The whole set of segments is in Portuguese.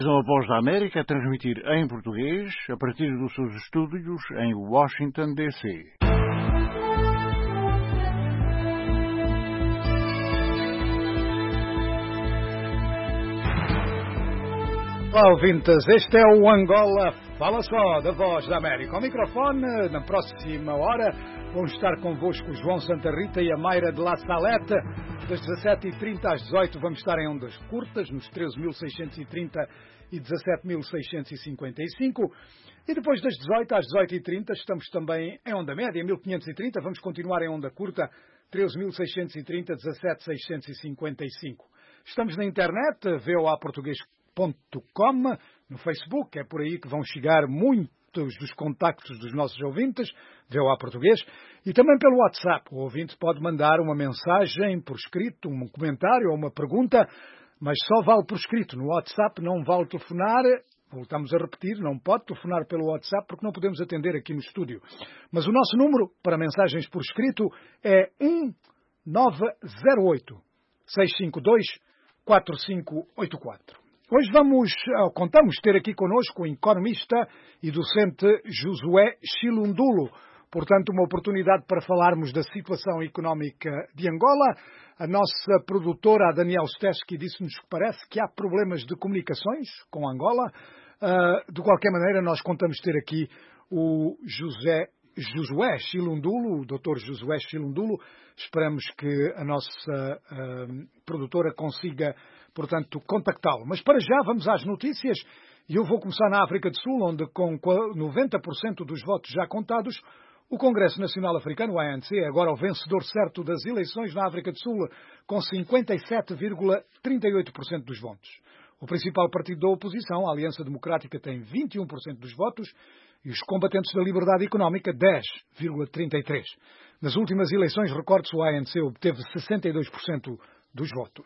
A Voz da América a transmitir em português a partir dos seus estúdios em Washington, D.C. Olá, ouvintes, este é o Angola Fala Só, da Voz da América. Ao microfone, na próxima hora, vão estar convosco o João Santa Rita e a Mayra de La Salete. Das 17h30 às 18h vamos estar em ondas curtas, nos 13.630 e 17.655. E depois das 18 às 18h30 estamos também em onda média, 1530. Vamos continuar em onda curta, 13.630, 17.655. Estamos na internet, voaportugues.com, no Facebook, é por aí que vão chegar muitos dos contactos dos nossos ouvintes, VOA Português, e também pelo WhatsApp. O ouvinte pode mandar uma mensagem por escrito, um comentário ou uma pergunta, mas só vale por escrito. No WhatsApp não vale telefonar. Voltamos a repetir, não pode telefonar pelo WhatsApp porque não podemos atender aqui no estúdio. Mas o nosso número para mensagens por escrito é 1908 652 4584. Hoje contamos ter aqui connosco o economista e docente Josué Chilundulo. Portanto, uma oportunidade para falarmos da situação económica de Angola. A nossa produtora, a Daniel Steski, disse-nos que parece que há problemas de comunicações com Angola. De qualquer maneira, nós contamos ter aqui o Josué Chilundulo, o Dr. Josué Chilundulo. Esperamos que a nossa produtora consiga, portanto, contactá-lo. Mas para já vamos às notícias. E eu vou começar na África do Sul, onde com 90% dos votos já contados, o Congresso Nacional Africano, o ANC, é agora o vencedor certo das eleições na África do Sul, com 57,38% dos votos. O principal partido da oposição, a Aliança Democrática, tem 21% dos votos e os combatentes da liberdade económica, 10,33%. Nas últimas eleições, recorde-se, o ANC obteve 62% dos votos.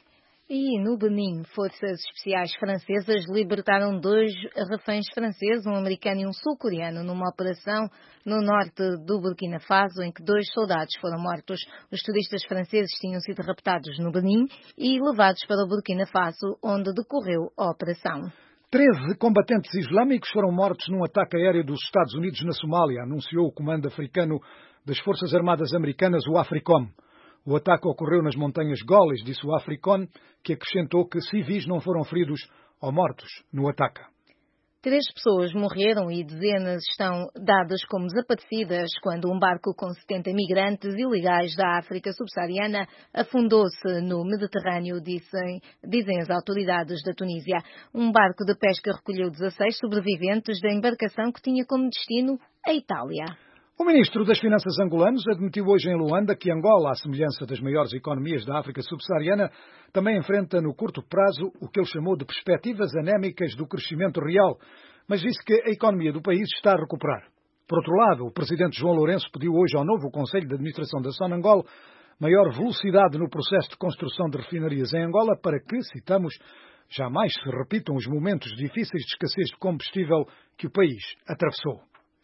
E no Benin, forças especiais francesas libertaram 2 reféns franceses, um americano e um sul-coreano, numa operação no norte do Burkina Faso, em que 2 soldados foram mortos. Os turistas franceses tinham sido raptados no Benin e levados para o Burkina Faso, onde decorreu a operação. 13 combatentes islâmicos foram mortos num ataque aéreo dos Estados Unidos na Somália, anunciou o Comando Africano das Forças Armadas Americanas, o AFRICOM. O ataque ocorreu nas montanhas Goles, disse o AFRICOM, que acrescentou que civis não foram feridos ou mortos no ataque. 3 pessoas morreram e dezenas estão dadas como desaparecidas quando um barco com 70 migrantes ilegais da África subsaariana afundou-se no Mediterrâneo, dizem as autoridades da Tunísia. Um barco de pesca recolheu 16 sobreviventes da embarcação que tinha como destino a Itália. O ministro das Finanças angolano admitiu hoje em Luanda que Angola, à semelhança das maiores economias da África subsaariana, também enfrenta no curto prazo o que ele chamou de perspectivas anémicas do crescimento real, mas disse que a economia do país está a recuperar. Por outro lado, o presidente João Lourenço pediu hoje ao novo Conselho de Administração da Sonangol maior velocidade no processo de construção de refinarias em Angola para que, citamos, jamais se repitam os momentos difíceis de escassez de combustível que o país atravessou.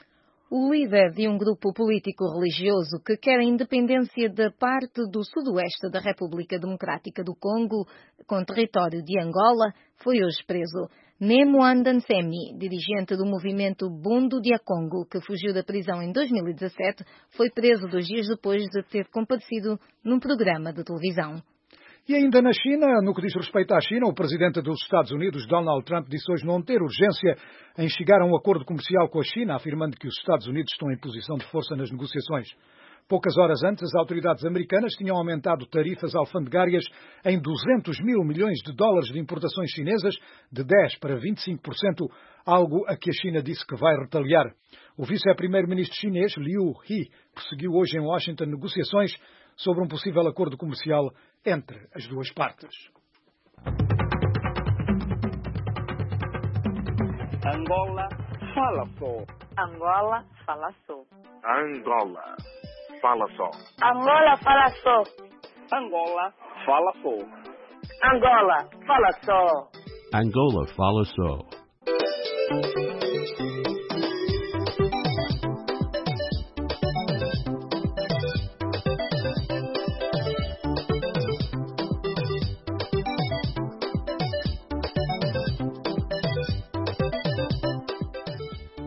O líder de um grupo político-religioso que quer a independência da parte do sudoeste da República Democrática do Congo, com território de Angola, foi hoje preso. Nemo Andansemi, dirigente do movimento Bundu dia Congo, que fugiu da prisão em 2017, foi preso 2 dias depois de ter comparecido num programa de televisão. E ainda na China, no que diz respeito à China, o presidente dos Estados Unidos, Donald Trump, disse hoje não ter urgência em chegar a um acordo comercial com a China, afirmando que os Estados Unidos estão em posição de força nas negociações. Poucas horas antes, as autoridades americanas tinham aumentado tarifas alfandegárias em 200 mil milhões de dólares de importações chinesas, de 10% para 25%, algo a que a China disse que vai retaliar. O vice-primeiro-ministro chinês, Liu He, prosseguiu hoje em Washington negociações sobre um possível acordo comercial entre as duas partes. Angola fala só. Angola fala só. Angola fala só. Angola fala só. Angola fala só. Angola fala só. Angola fala só.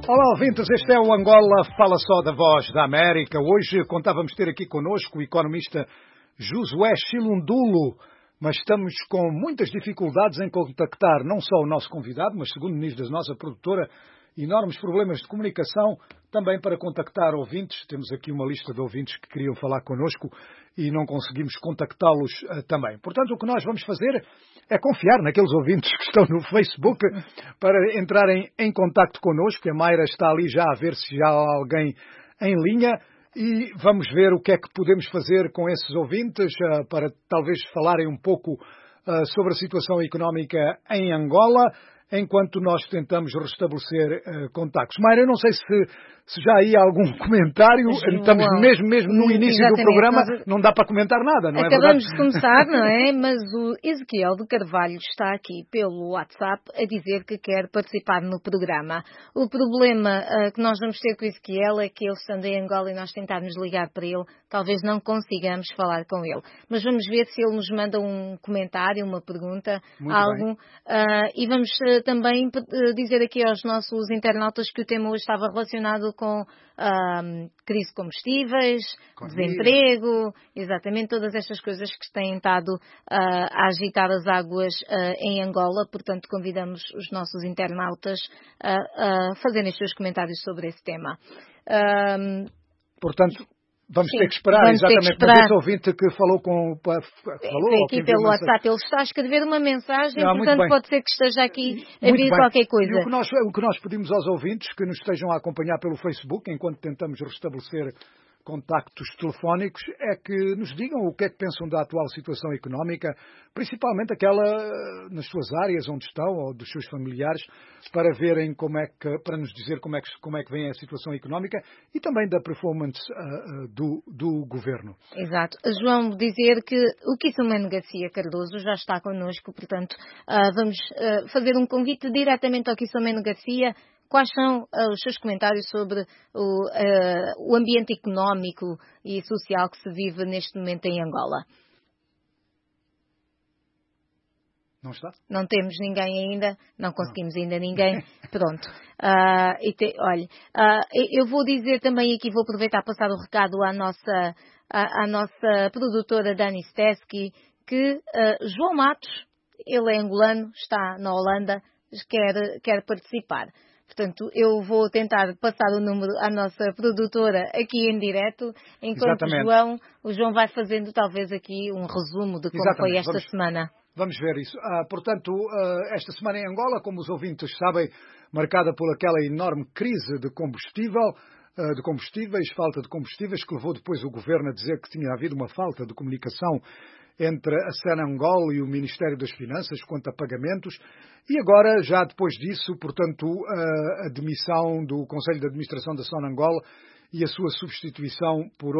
Olá, ouvintes, este é o Angola Fala Só da Voz da América. Hoje contávamos ter aqui connosco o economista Josué Chilundulo, mas estamos com muitas dificuldades em contactar não só o nosso convidado, mas segundo nos diz da nossa produtora, enormes problemas de comunicação também para contactar ouvintes. Temos aqui uma lista de ouvintes que queriam falar connosco e não conseguimos contactá-los também. Portanto, o que nós vamos fazer é confiar naqueles ouvintes que estão no Facebook para entrarem em contacto connosco. A Mayra está ali já a ver se já há alguém em linha e vamos ver o que é que podemos fazer com esses ouvintes para talvez falarem um pouco sobre a situação económica em Angola, enquanto nós tentamos restabelecer contactos. Mayra, eu não sei se já há algum comentário. Estamos mesmo no início do programa, não dá para comentar nada, não é verdade? Acabamos de começar, não é? Mas o Ezequiel de Carvalho está aqui pelo WhatsApp a dizer que quer participar no programa. O problema que nós vamos ter com o Ezequiel é que ele estando em Angola e nós tentarmos ligar para ele, talvez não consigamos falar com ele. Mas vamos ver se ele nos manda um comentário, uma pergunta, algo. E vamos também dizer aqui aos nossos internautas que o tema hoje estava relacionado com crise de combustíveis, desemprego, exatamente todas estas coisas que têm estado a agitar as águas em Angola. Portanto, convidamos os nossos internautas a fazerem os seus comentários sobre esse tema. Portanto, vamos ter que esperar, exatamente, para esse ouvinte que falou aqui pelo WhatsApp. Ele está a escrever uma mensagem, portanto pode ser que esteja aqui a vir qualquer coisa. E o que nós pedimos aos ouvintes que nos estejam a acompanhar pelo Facebook, enquanto tentamos restabelecer contactos telefónicos, é que nos digam o que é que pensam da atual situação económica, principalmente aquela nas suas áreas onde estão, ou dos seus familiares, para verem para nos dizer como é que vem a situação económica e também da performance do governo. Exato. João, dizer que o Quissameno Garcia Cardoso já está connosco, portanto, vamos fazer um convite diretamente ao Quissameno Garcia. Quais são os seus comentários sobre o ambiente económico e social que se vive neste momento em Angola? Não está? Não temos ninguém ainda, não conseguimos ainda ninguém. Pronto. Eu vou dizer também aqui, vou aproveitar para passar o recado à nossa produtora Dani Steski, que João Matos, ele é angolano, está na Holanda, quer participar. Portanto, eu vou tentar passar o número à nossa produtora aqui em direto, enquanto o João vai fazendo talvez aqui um resumo de como foi esta semana. Vamos ver isso. Portanto, esta semana em Angola, como os ouvintes sabem, marcada por aquela enorme crise de combustíveis, falta de combustíveis, que levou depois o governo a dizer que tinha havido uma falta de comunicação entre a Sonangol e o Ministério das Finanças quanto a pagamentos, e agora, já depois disso, portanto, a demissão do Conselho de Administração da Sonangol e a sua substituição por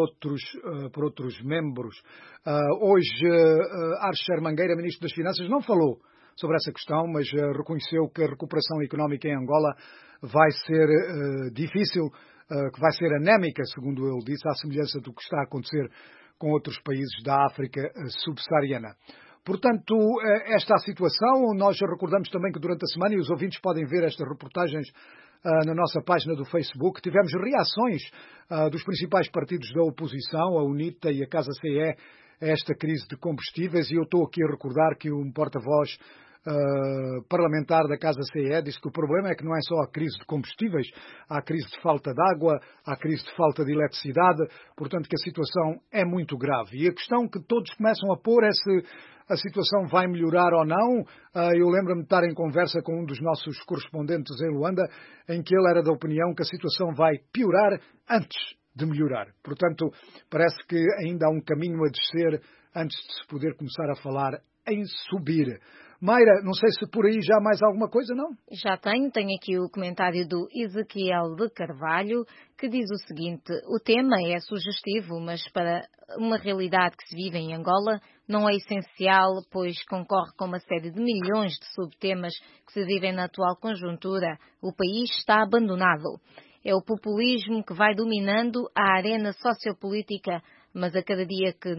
outros membros. Hoje, Archer Mangueira, Ministro das Finanças, não falou sobre essa questão, mas reconheceu que a recuperação económica em Angola vai ser difícil, que vai ser anémica, segundo ele disse, à semelhança do que está a acontecer com outros países da África subsaariana. Portanto, esta é a situação. Nós recordamos também que durante a semana, e os ouvintes podem ver estas reportagens na nossa página do Facebook, tivemos reações dos principais partidos da oposição, a UNITA e a Casa CE, a esta crise de combustíveis, e eu estou aqui a recordar que um porta-voz parlamentar da Casa CE disse que o problema é que não é só a crise de combustíveis, há a crise de falta de água, há a crise de falta de eletricidade, portanto que a situação é muito grave. E a questão que todos começam a pôr é se a situação vai melhorar ou não. Eu lembro-me de estar em conversa com um dos nossos correspondentes em Luanda, em que ele era da opinião que a situação vai piorar antes de melhorar. Portanto, parece que ainda há um caminho a descer antes de se poder começar a falar em subir. Mayra, não sei se por aí já há mais alguma coisa, não? Já tenho aqui o comentário do Ezequiel de Carvalho, que diz o seguinte: o tema é sugestivo, mas para uma realidade que se vive em Angola não é essencial, pois concorre com uma série de milhões de subtemas que se vivem na atual conjuntura. O país está abandonado. É o populismo que vai dominando a arena sociopolítica, mas a cada dia que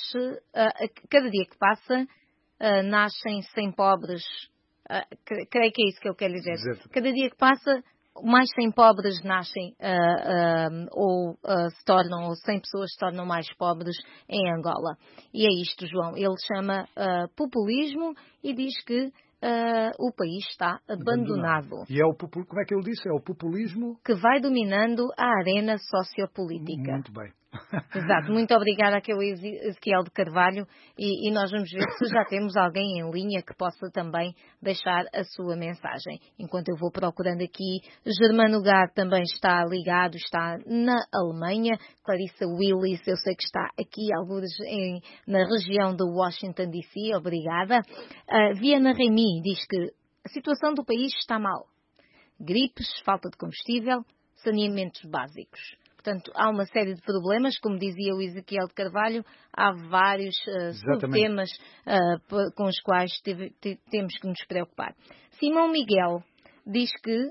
passa, nascem 100 pobres. Creio que é isso que eu quero dizer. Cada dia que passa, mais 100 pobres nascem ou se tornam, ou 100 pessoas se tornam mais pobres em Angola. E é isto, João. Ele chama populismo e diz que o país está abandonado. E como é que ele disse? É o populismo que vai dominando a arena sociopolítica. Muito bem. Exato. Muito obrigada àquele Ezequiel de Carvalho e nós vamos ver se já temos alguém em linha que possa também deixar a sua mensagem. Enquanto eu vou procurando aqui, Germano Gad também está ligado, está na Alemanha. Clarissa Willis, eu sei que está aqui, alguns na região de Washington DC, obrigada. Viana Remy diz que a situação do país está mal. Gripes, falta de combustível, saneamentos básicos. Portanto, há uma série de problemas, como dizia o Ezequiel de Carvalho, há vários subtemas com os quais temos que nos preocupar. Simão Miguel diz que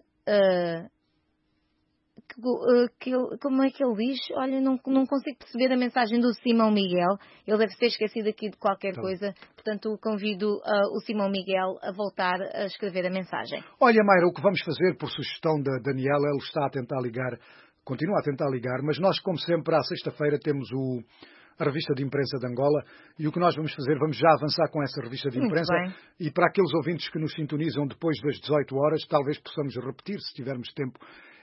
como é que ele diz? Olha, não consigo perceber a mensagem do Simão Miguel. Ele deve ter esquecido aqui de qualquer coisa. Portanto, convido o Simão Miguel a voltar a escrever a mensagem. Olha, Mayra, o que vamos fazer, por sugestão da Daniela, ele está a tentar ligar, continua a tentar ligar, mas nós, como sempre, à sexta-feira temos a revista de imprensa de Angola e o que nós vamos fazer, vamos já avançar com essa revista de imprensa e para aqueles ouvintes que nos sintonizam depois das 18 horas, talvez possamos repetir, se tivermos tempo,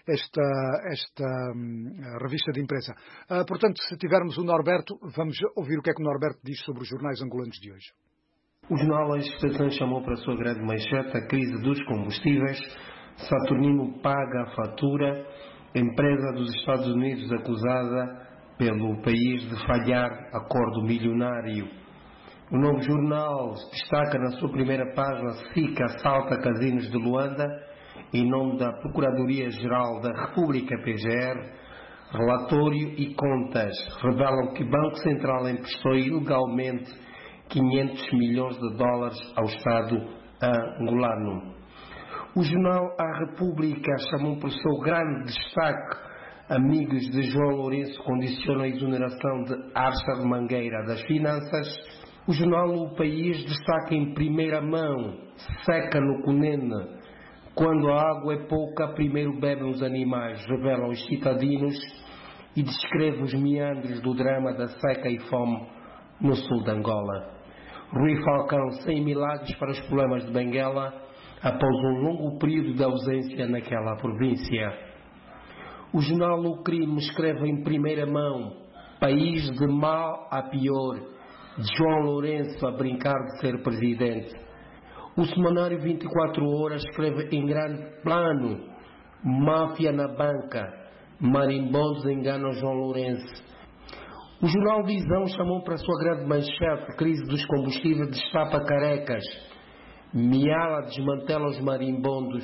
esta revista de imprensa. Portanto, se tivermos o Norberto, vamos ouvir o que é que o Norberto diz sobre os jornais angolanos de hoje. O jornal A Expressão chamou para a sua grande manchete a crise dos combustíveis. Saturnino paga a fatura. Empresa dos Estados Unidos acusada pelo país de falhar acordo milionário. O Novo Jornal destaca na sua primeira página SIC assalta casinos de Luanda em nome da Procuradoria-Geral da República PGR. Relatório e contas revelam que o Banco Central emprestou ilegalmente 500 milhões de dólares ao Estado angolano. O jornal A República chamou por seu grande destaque amigos de João Lourenço condicionam a exoneração de Arça de Mangueira das finanças. O jornal O País destaca em primeira mão seca no Cunene. Quando a água é pouca, primeiro bebem os animais, revelam os citadinos e descreve os meandros do drama da seca e fome no sul de Angola. Rui Falcão, sem milagres para os problemas de Benguela, após um longo período de ausência naquela província. O jornal O Crime escreve em primeira mão país de mal a pior, João Lourenço a brincar de ser presidente. O semanário 24 horas escreve em grande plano máfia na banca, marimbondos enganam João Lourenço. O jornal Visão chamou para a sua grande manchete crise dos combustíveis destapa carecas, Miala desmantela os marimbondos,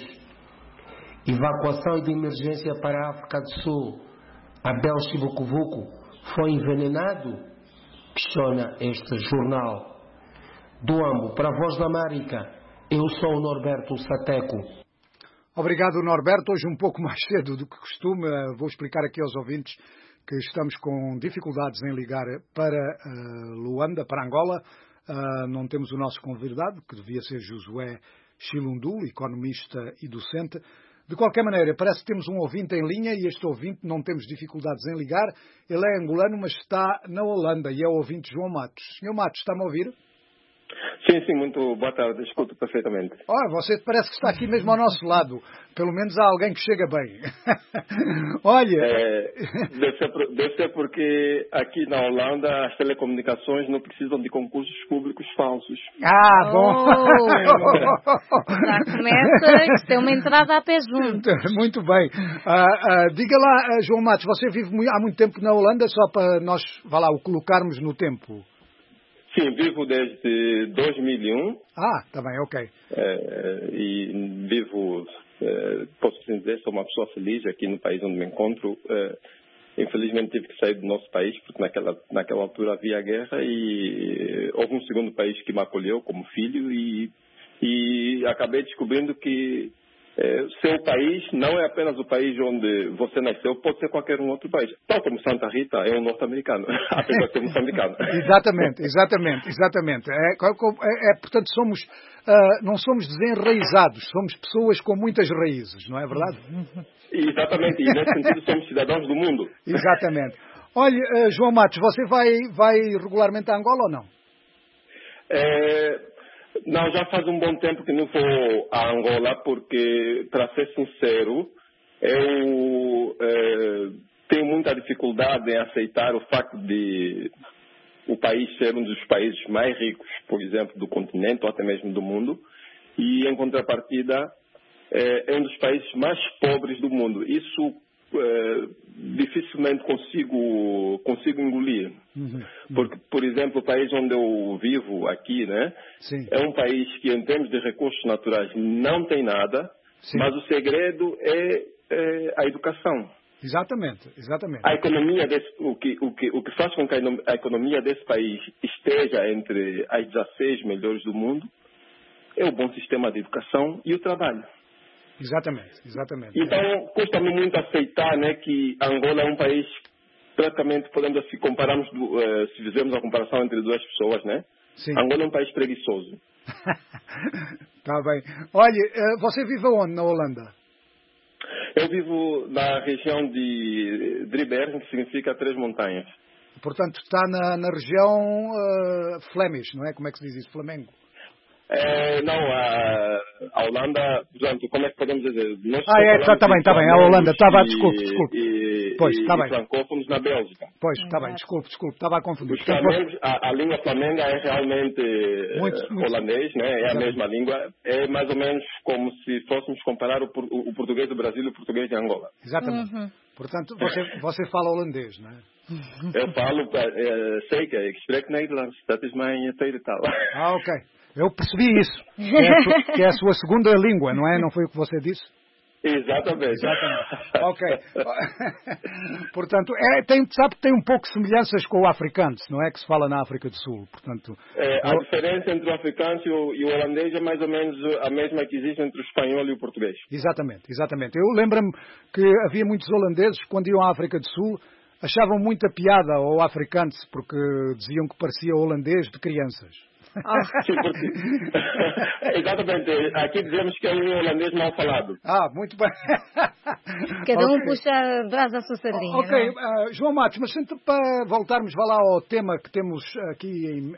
evacuação de emergência para a África do Sul, Abel Chibucuvuco foi envenenado? Questiona este jornal. Do Ambo para a Voz da América, eu sou o Norberto Sateco. Obrigado, Norberto. Hoje um pouco mais cedo do que costume, vou explicar aqui aos ouvintes que estamos com dificuldades em ligar para Luanda, para Angola. Não temos o nosso convidado, que devia ser Josué Chilundulo, economista e docente. De qualquer maneira, parece que temos um ouvinte em linha e este ouvinte não temos dificuldades em ligar. Ele é angolano, mas está na Holanda e é o ouvinte João Matos. Senhor Matos, está-me a ouvir? Sim, muito boa tarde, escuto perfeitamente. Você parece que está aqui mesmo ao nosso lado. Pelo menos há alguém que chega bem. Olha... Deve ser porque aqui na Holanda as telecomunicações não precisam de concursos públicos falsos. Bom! Já começa a ter uma entrada a pé junto. Muito bem. Diga lá, João Matos, você vive há muito tempo na Holanda, só para nós, o colocarmos no tempo. Sim, vivo desde 2001. Tá bem, ok. E vivo, posso dizer, sou uma pessoa feliz aqui no país onde me encontro. Infelizmente tive que sair do nosso país, porque naquela altura havia guerra e houve um segundo país que me acolheu como filho e acabei descobrindo que seu país não é apenas o país onde você nasceu, pode ser qualquer um outro país. Tal como Santa Rita é um norte-americano, apesar de ser moçambicano. Exatamente. Portanto, não somos desenraizados, somos pessoas com muitas raízes, não é verdade? Exatamente, e nesse sentido somos cidadãos do mundo. Exatamente. Olha, João Matos, você vai regularmente a Angola ou não? Não, já faz um bom tempo que não vou a Angola, porque, para ser sincero, eu tenho muita dificuldade em aceitar o facto de o país ser um dos países mais ricos, por exemplo, do continente ou até mesmo do mundo, e, em contrapartida, é um dos países mais pobres do mundo. Isso dificilmente consigo engolir. Porque, por exemplo, o país onde eu vivo aqui, né, é um país que, em termos de recursos naturais, não tem nada, mas o segredo é a educação. Exatamente. A economia o que faz com que a economia desse país esteja entre as 16 melhores do mundo é o bom sistema de educação e o trabalho. Exatamente. Então, custa-me muito aceitar, né, que Angola é um país, praticamente, podemos assim, compararmos, se fizermos a comparação entre duas pessoas, né? Sim. Angola é um país preguiçoso. Está bem. Olha, você vive onde na Holanda? Eu vivo na região de Driebergen, que significa Três Montanhas. Portanto, está na região Flemish, não é? Como é que se diz isso? Flamengo? Não, a Holanda, portanto, como é que podemos dizer? Está bem, a Holanda, desculpe. Pois, está bem. Francófonos na Bélgica. Pois, está bem, desculpe, estava a confundir. Os flamengos, a língua flamenga é realmente holandês, né? É a mesma língua, é mais ou menos como se fôssemos comparar o português do Brasil e o português de Angola. Exatamente. Portanto, você fala holandês, não é? Eu falo, sei que ik spreek Nederlands, dat is mijn tweede taal. Ok. Eu percebi isso. Que é a sua segunda língua, não é? Não foi o que você disse? Exatamente. Ok. Portanto, sabe que tem um pouco de semelhanças com o africano, não é? Que se fala na África do Sul. Portanto, a diferença entre o africano e o holandês é mais ou menos a mesma que existe entre o espanhol e o português. Exatamente. Eu lembro-me que havia muitos holandeses, quando iam à África do Sul, achavam muita piada ao africano, porque diziam que parecia holandês de crianças. Sim, porque... Exatamente. Aqui dizemos que é um holandês mal falado. Muito bem. Cada um puxa a brasa à sua sardinha. Ok, João Matos, mas para voltarmos lá ao tema que temos aqui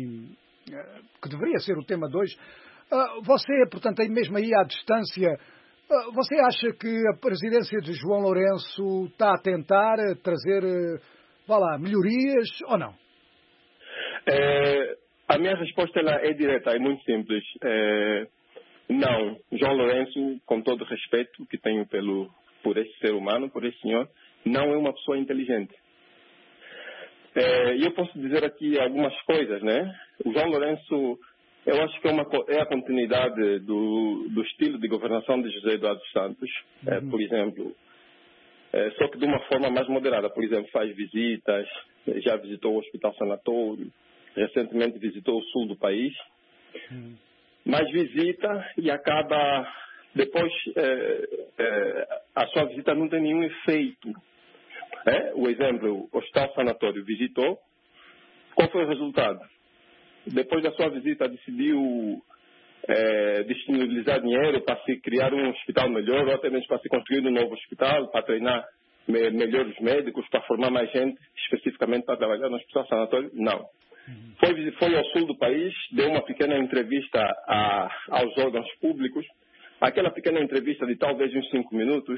que deveria ser o tema de hoje, você, portanto, mesmo aí à distância, você acha que a presidência de João Lourenço está a tentar trazer, melhorias ou não? A minha resposta é direta, é muito simples. Não. João Lourenço, com todo o respeito que tenho por esse ser humano, por esse senhor, não é uma pessoa inteligente. E eu posso dizer aqui algumas coisas, né? O João Lourenço, eu acho que é a continuidade do estilo de governação de José Eduardo Santos, por exemplo. Só que de uma forma mais moderada. Por exemplo, faz visitas, já visitou o Hospital Sanatório, recentemente visitou o sul do país, mas visita e acaba, depois a sua visita não tem nenhum efeito. O exemplo, o Hospital Sanatório visitou, qual foi o resultado? Depois da sua visita decidiu disponibilizar dinheiro para se criar um hospital melhor, ou até mesmo para se construir um novo hospital, para treinar melhor os médicos, para formar mais gente especificamente para trabalhar no Hospital Sanatório? Não. Foi ao sul do país, deu uma pequena entrevista aos órgãos públicos. Aquela pequena entrevista de talvez uns 5 minutos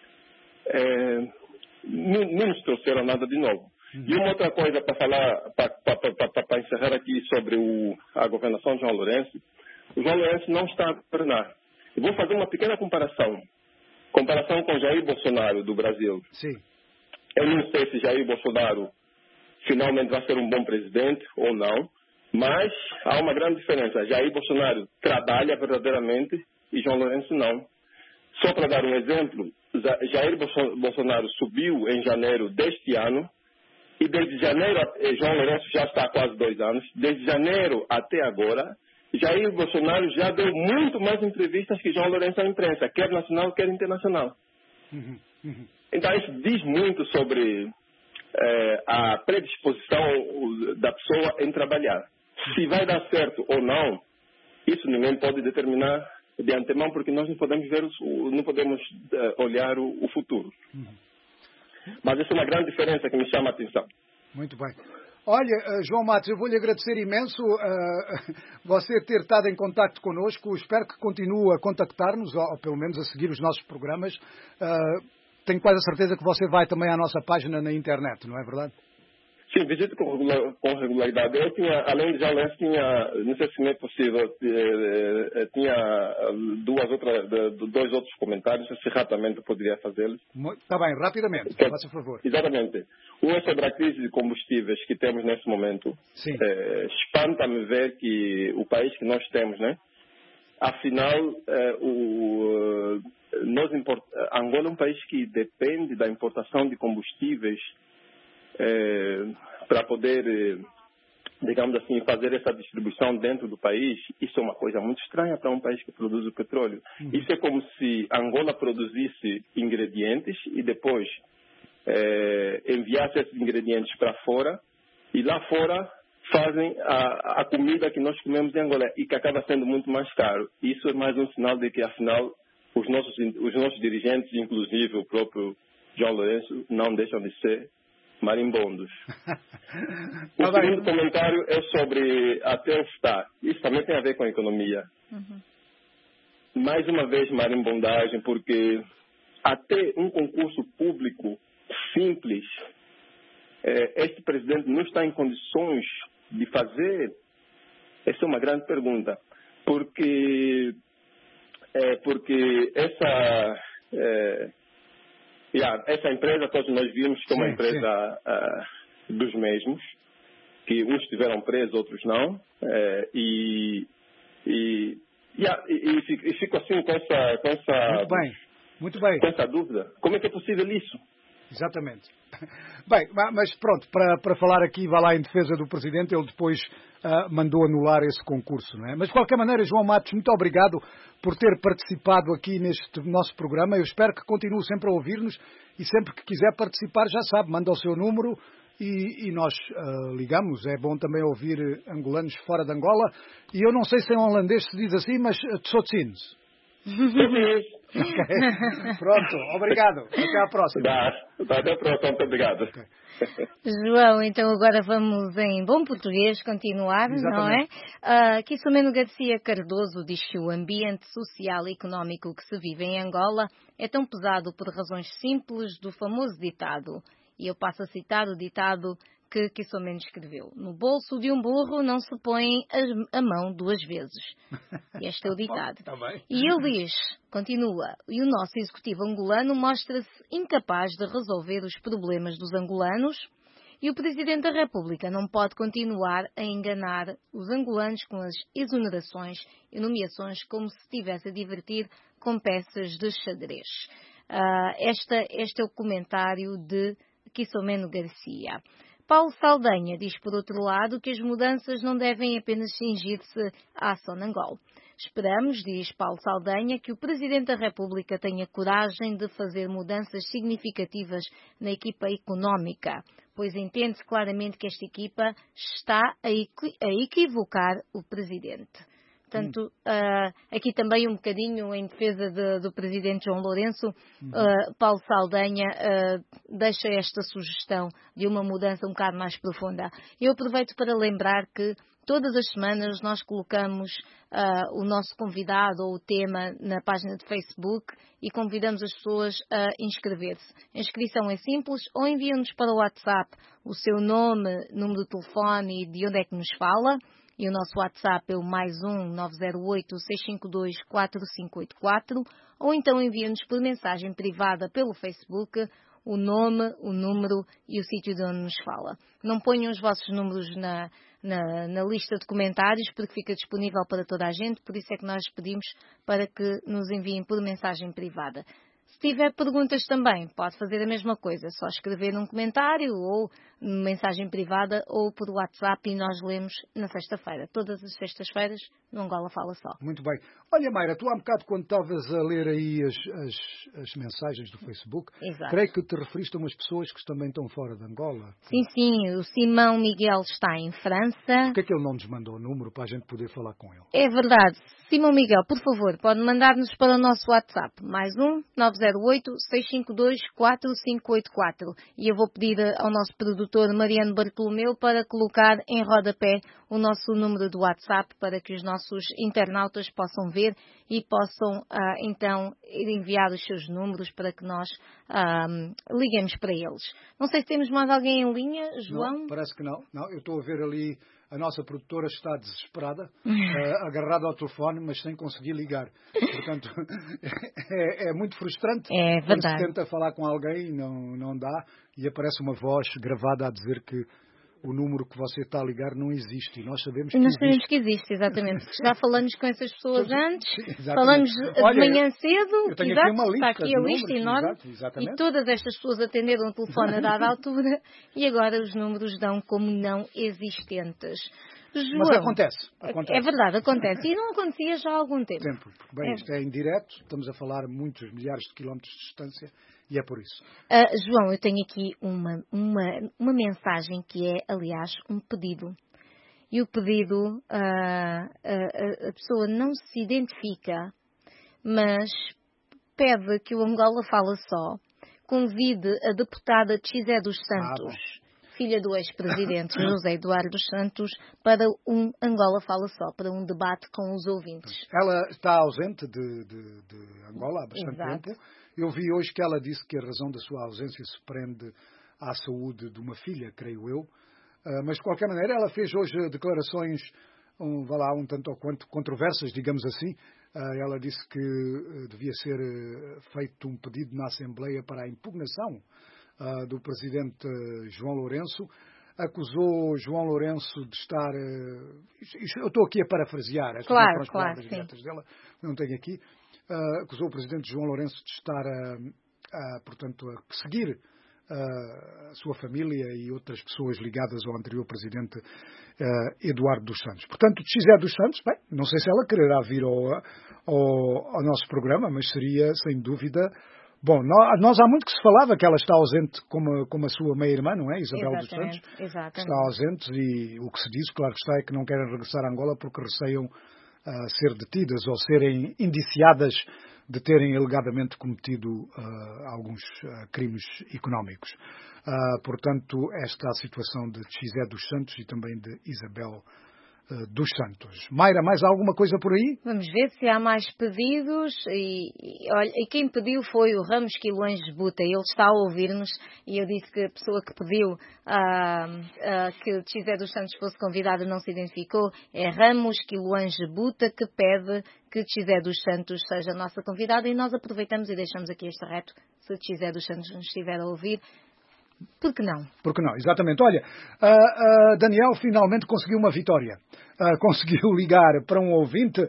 não nos trouxeram nada de novo. E uma outra coisa para falar, para encerrar aqui sobre a governação de João Lourenço. O João Lourenço não está a governar. Eu vou fazer uma pequena comparação com Jair Bolsonaro do Brasil. Sim. Eu não sei se Jair Bolsonaro finalmente vai ser um bom presidente ou não, mas há uma grande diferença. Jair Bolsonaro trabalha verdadeiramente e João Lourenço não. Só para dar um exemplo, Jair Bolsonaro subiu em janeiro deste ano e desde janeiro, João Lourenço já está há quase 2 anos, desde janeiro até agora, Jair Bolsonaro já deu muito mais entrevistas que João Lourenço à imprensa, quer nacional, quer internacional. Então, isso diz muito sobre a predisposição da pessoa em trabalhar. Se vai dar certo ou não, isso ninguém pode determinar de antemão, porque nós não podemos olhar o futuro. Mas essa é uma grande diferença que me chama a atenção. Muito bem. Olha, João Matos, eu vou-lhe agradecer imenso você ter estado em contacto connosco. Espero que continue a contactar-nos, ou pelo menos a seguir os nossos programas. Tenho quase a certeza que você vai também à nossa página na internet, não é verdade? Sim, visito com regularidade. Eu tinha, além de Lourenço, não sei se me é possível, tinha dois outros comentários, se rapidamente poderia fazê-los. Está bem, rapidamente, faça favor. Exatamente. Um é sobre a crise de combustíveis que temos nesse momento. Sim. Espanta-me ver que o país que nós temos, né? Afinal, Angola é um país que depende da importação de combustíveis para poder, digamos assim, fazer essa distribuição dentro do país. Isso é uma coisa muito estranha para um país que produz o petróleo. Isso é como se Angola produzisse ingredientes e depois enviasse esses ingredientes para fora, e lá fora fazem a comida que nós comemos em Angola e que acaba sendo muito mais caro. Isso é mais um sinal de que, afinal, os nossos dirigentes, inclusive o próprio João Lourenço, não deixam de ser marimbondos. O segundo comentário é sobre a Telstar. Isso também tem a ver com a economia. Mais uma vez, marimbondagem, porque até um concurso público simples, este presidente não está em condições de fazer. Essa é uma grande pergunta. Porque essa empresa, todos nós vimos que é uma empresa dos mesmos, que uns estiveram presos, outros não, e fico assim com essa muito bem. Com essa dúvida. Como é que é possível isso? Exatamente. Bem, mas pronto, para falar aqui, vá lá em defesa do Presidente, ele depois mandou anular esse concurso, não é? Mas de qualquer maneira, João Matos, muito obrigado por ter participado aqui neste nosso programa. Eu espero que continue sempre a ouvir-nos e sempre que quiser participar, já sabe, manda o seu número e nós ligamos. É bom também ouvir angolanos fora de Angola. E eu não sei se em holandês se diz assim, mas tsotsins. Okay. Pronto, obrigado. Até à próxima. Até a próxima, muito obrigado. Okay. João, então agora vamos em bom português continuar, exatamente, não é? Quisomeno Garcia Cardoso diz que o ambiente social e económico que se vive em Angola é tão pesado por razões simples do famoso ditado. E eu passo a citar o ditado que Quisomeno escreveu. No bolso de um burro não se põe a mão duas vezes. Este é o ditado. Tá bem. E ele diz, continua, e o nosso executivo angolano mostra-se incapaz de resolver os problemas dos angolanos e o Presidente da República não pode continuar a enganar os angolanos com as exonerações e nomeações como se estivesse a divertir com peças de xadrez. Este é o comentário de Quisomeno Garcia. Paulo Saldanha diz, por outro lado, que as mudanças não devem apenas cingir-se à ação na Angola. Esperamos, diz Paulo Saldanha, que o Presidente da República tenha coragem de fazer mudanças significativas na equipa económica, pois entende-se claramente que esta equipa está a equivocar o Presidente. Portanto, aqui também um bocadinho em defesa do Presidente João Lourenço, Paulo Saldanha deixa esta sugestão de uma mudança um bocado mais profunda. Eu aproveito para lembrar que todas as semanas nós colocamos o nosso convidado ou o tema na página de Facebook e convidamos as pessoas a inscrever-se. A inscrição é simples, ou enviam-nos para o WhatsApp o seu nome, número de telefone e de onde é que nos fala. E o nosso WhatsApp é o +1 908 652 4584, ou então envia-nos por mensagem privada pelo Facebook o nome, o número e o sítio de onde nos fala. Não ponham os vossos números na lista de comentários, porque fica disponível para toda a gente, por isso é que nós pedimos para que nos enviem por mensagem privada. Se tiver perguntas também, pode fazer a mesma coisa, só escrever num comentário ou mensagem privada ou por WhatsApp e nós lemos na sexta-feira. Todas as sextas-feiras, no Angola Fala Só. Muito bem. Olha, Mayra, tu há um bocado quando estavas a ler aí as mensagens do Facebook, Exato. Creio que te referiste a umas pessoas que também estão fora de Angola. Sim, o Simão Miguel está em França. Por que é que ele não nos mandou o número para a gente poder falar com ele? É verdade. Simão Miguel, por favor, pode mandar-nos para o nosso WhatsApp. Mais 908-652-4584. E eu vou pedir ao nosso produtor Mariano Bartolomeu para colocar em rodapé o nosso número do WhatsApp para que os nossos internautas possam ver e possam, então, enviar os seus números para que nós liguemos para eles. Não sei se temos mais alguém em linha, João? Não, parece que não. Não, eu estou a ver ali, a nossa produtora está desesperada, agarrada ao telefone, mas sem conseguir ligar. Portanto, é muito frustrante. É verdade. Quando se tenta falar com alguém, não dá, e aparece uma voz gravada a dizer que o número que você está a ligar não existe. E nós sabemos que Nós existe. sabemos que existe, exatamente. Já falamos com essas pessoas antes, Exatamente. falamos de manhã cedo, eu tenho exato, aqui uma lista está aqui de a lista números, enorme, exatamente. e todas estas pessoas atenderam o telefone a dada altura e agora os números dão como não existentes. João, Mas acontece. É verdade, acontece. E não acontecia já há algum tempo. Bem, isto é em direto, estamos a falar muitos milhares de quilómetros de distância e é por isso. João, eu tenho aqui uma mensagem que é, aliás, um pedido. E o pedido, a pessoa não se identifica, mas pede que o Angola Fala Só convide a deputada Xé dos Santos, filha do ex-presidente José Eduardo dos Santos, para um Angola Fala Só, para um debate com os ouvintes. Ela está ausente de Angola há bastante Exato. tempo. Eu vi hoje que ela disse que a razão da sua ausência se prende à saúde de uma filha, creio eu. Mas, de qualquer maneira, ela fez hoje declarações, um tanto ou quanto controversas, digamos assim. Ela disse que devia ser feito um pedido na Assembleia para a impugnação do presidente João Lourenço. Acusou João Lourenço de estar... eu estou aqui a parafrasear, estas não foram as palavras diretas dela, não tenho aqui. Acusou o presidente João Lourenço de estar, portanto, a perseguir a sua família e outras pessoas ligadas ao anterior presidente Eduardo dos Santos. Portanto, Xé dos Santos, bem, não sei se ela quererá vir ao nosso programa, mas seria, sem dúvida... Bom, nós há muito que se falava que ela está ausente como a sua meia-irmã, não é? Isabel dos Santos. Exatamente. Está ausente e o que se diz, claro que está, é que não querem regressar a Angola porque receiam ser detidas ou serem indiciadas de terem alegadamente cometido alguns crimes económicos. Portanto, esta é a situação de Xé dos Santos e também de Isabel dos Santos. Mayra, mais alguma coisa por aí? Vamos ver se há mais pedidos. E quem pediu foi o Ramos Quilões Buta. Ele está a ouvir-nos e eu disse que a pessoa que pediu que Xé dos Santos fosse convidado não se identificou. É Ramos Quilões Buta que pede que Xé dos Santos seja a nossa convidada e nós aproveitamos e deixamos aqui este reto. Se Xé dos Santos nos estiver a ouvir, por que não? Por que não, exatamente. Olha, Daniel finalmente conseguiu uma vitória. Conseguiu ligar para um ouvinte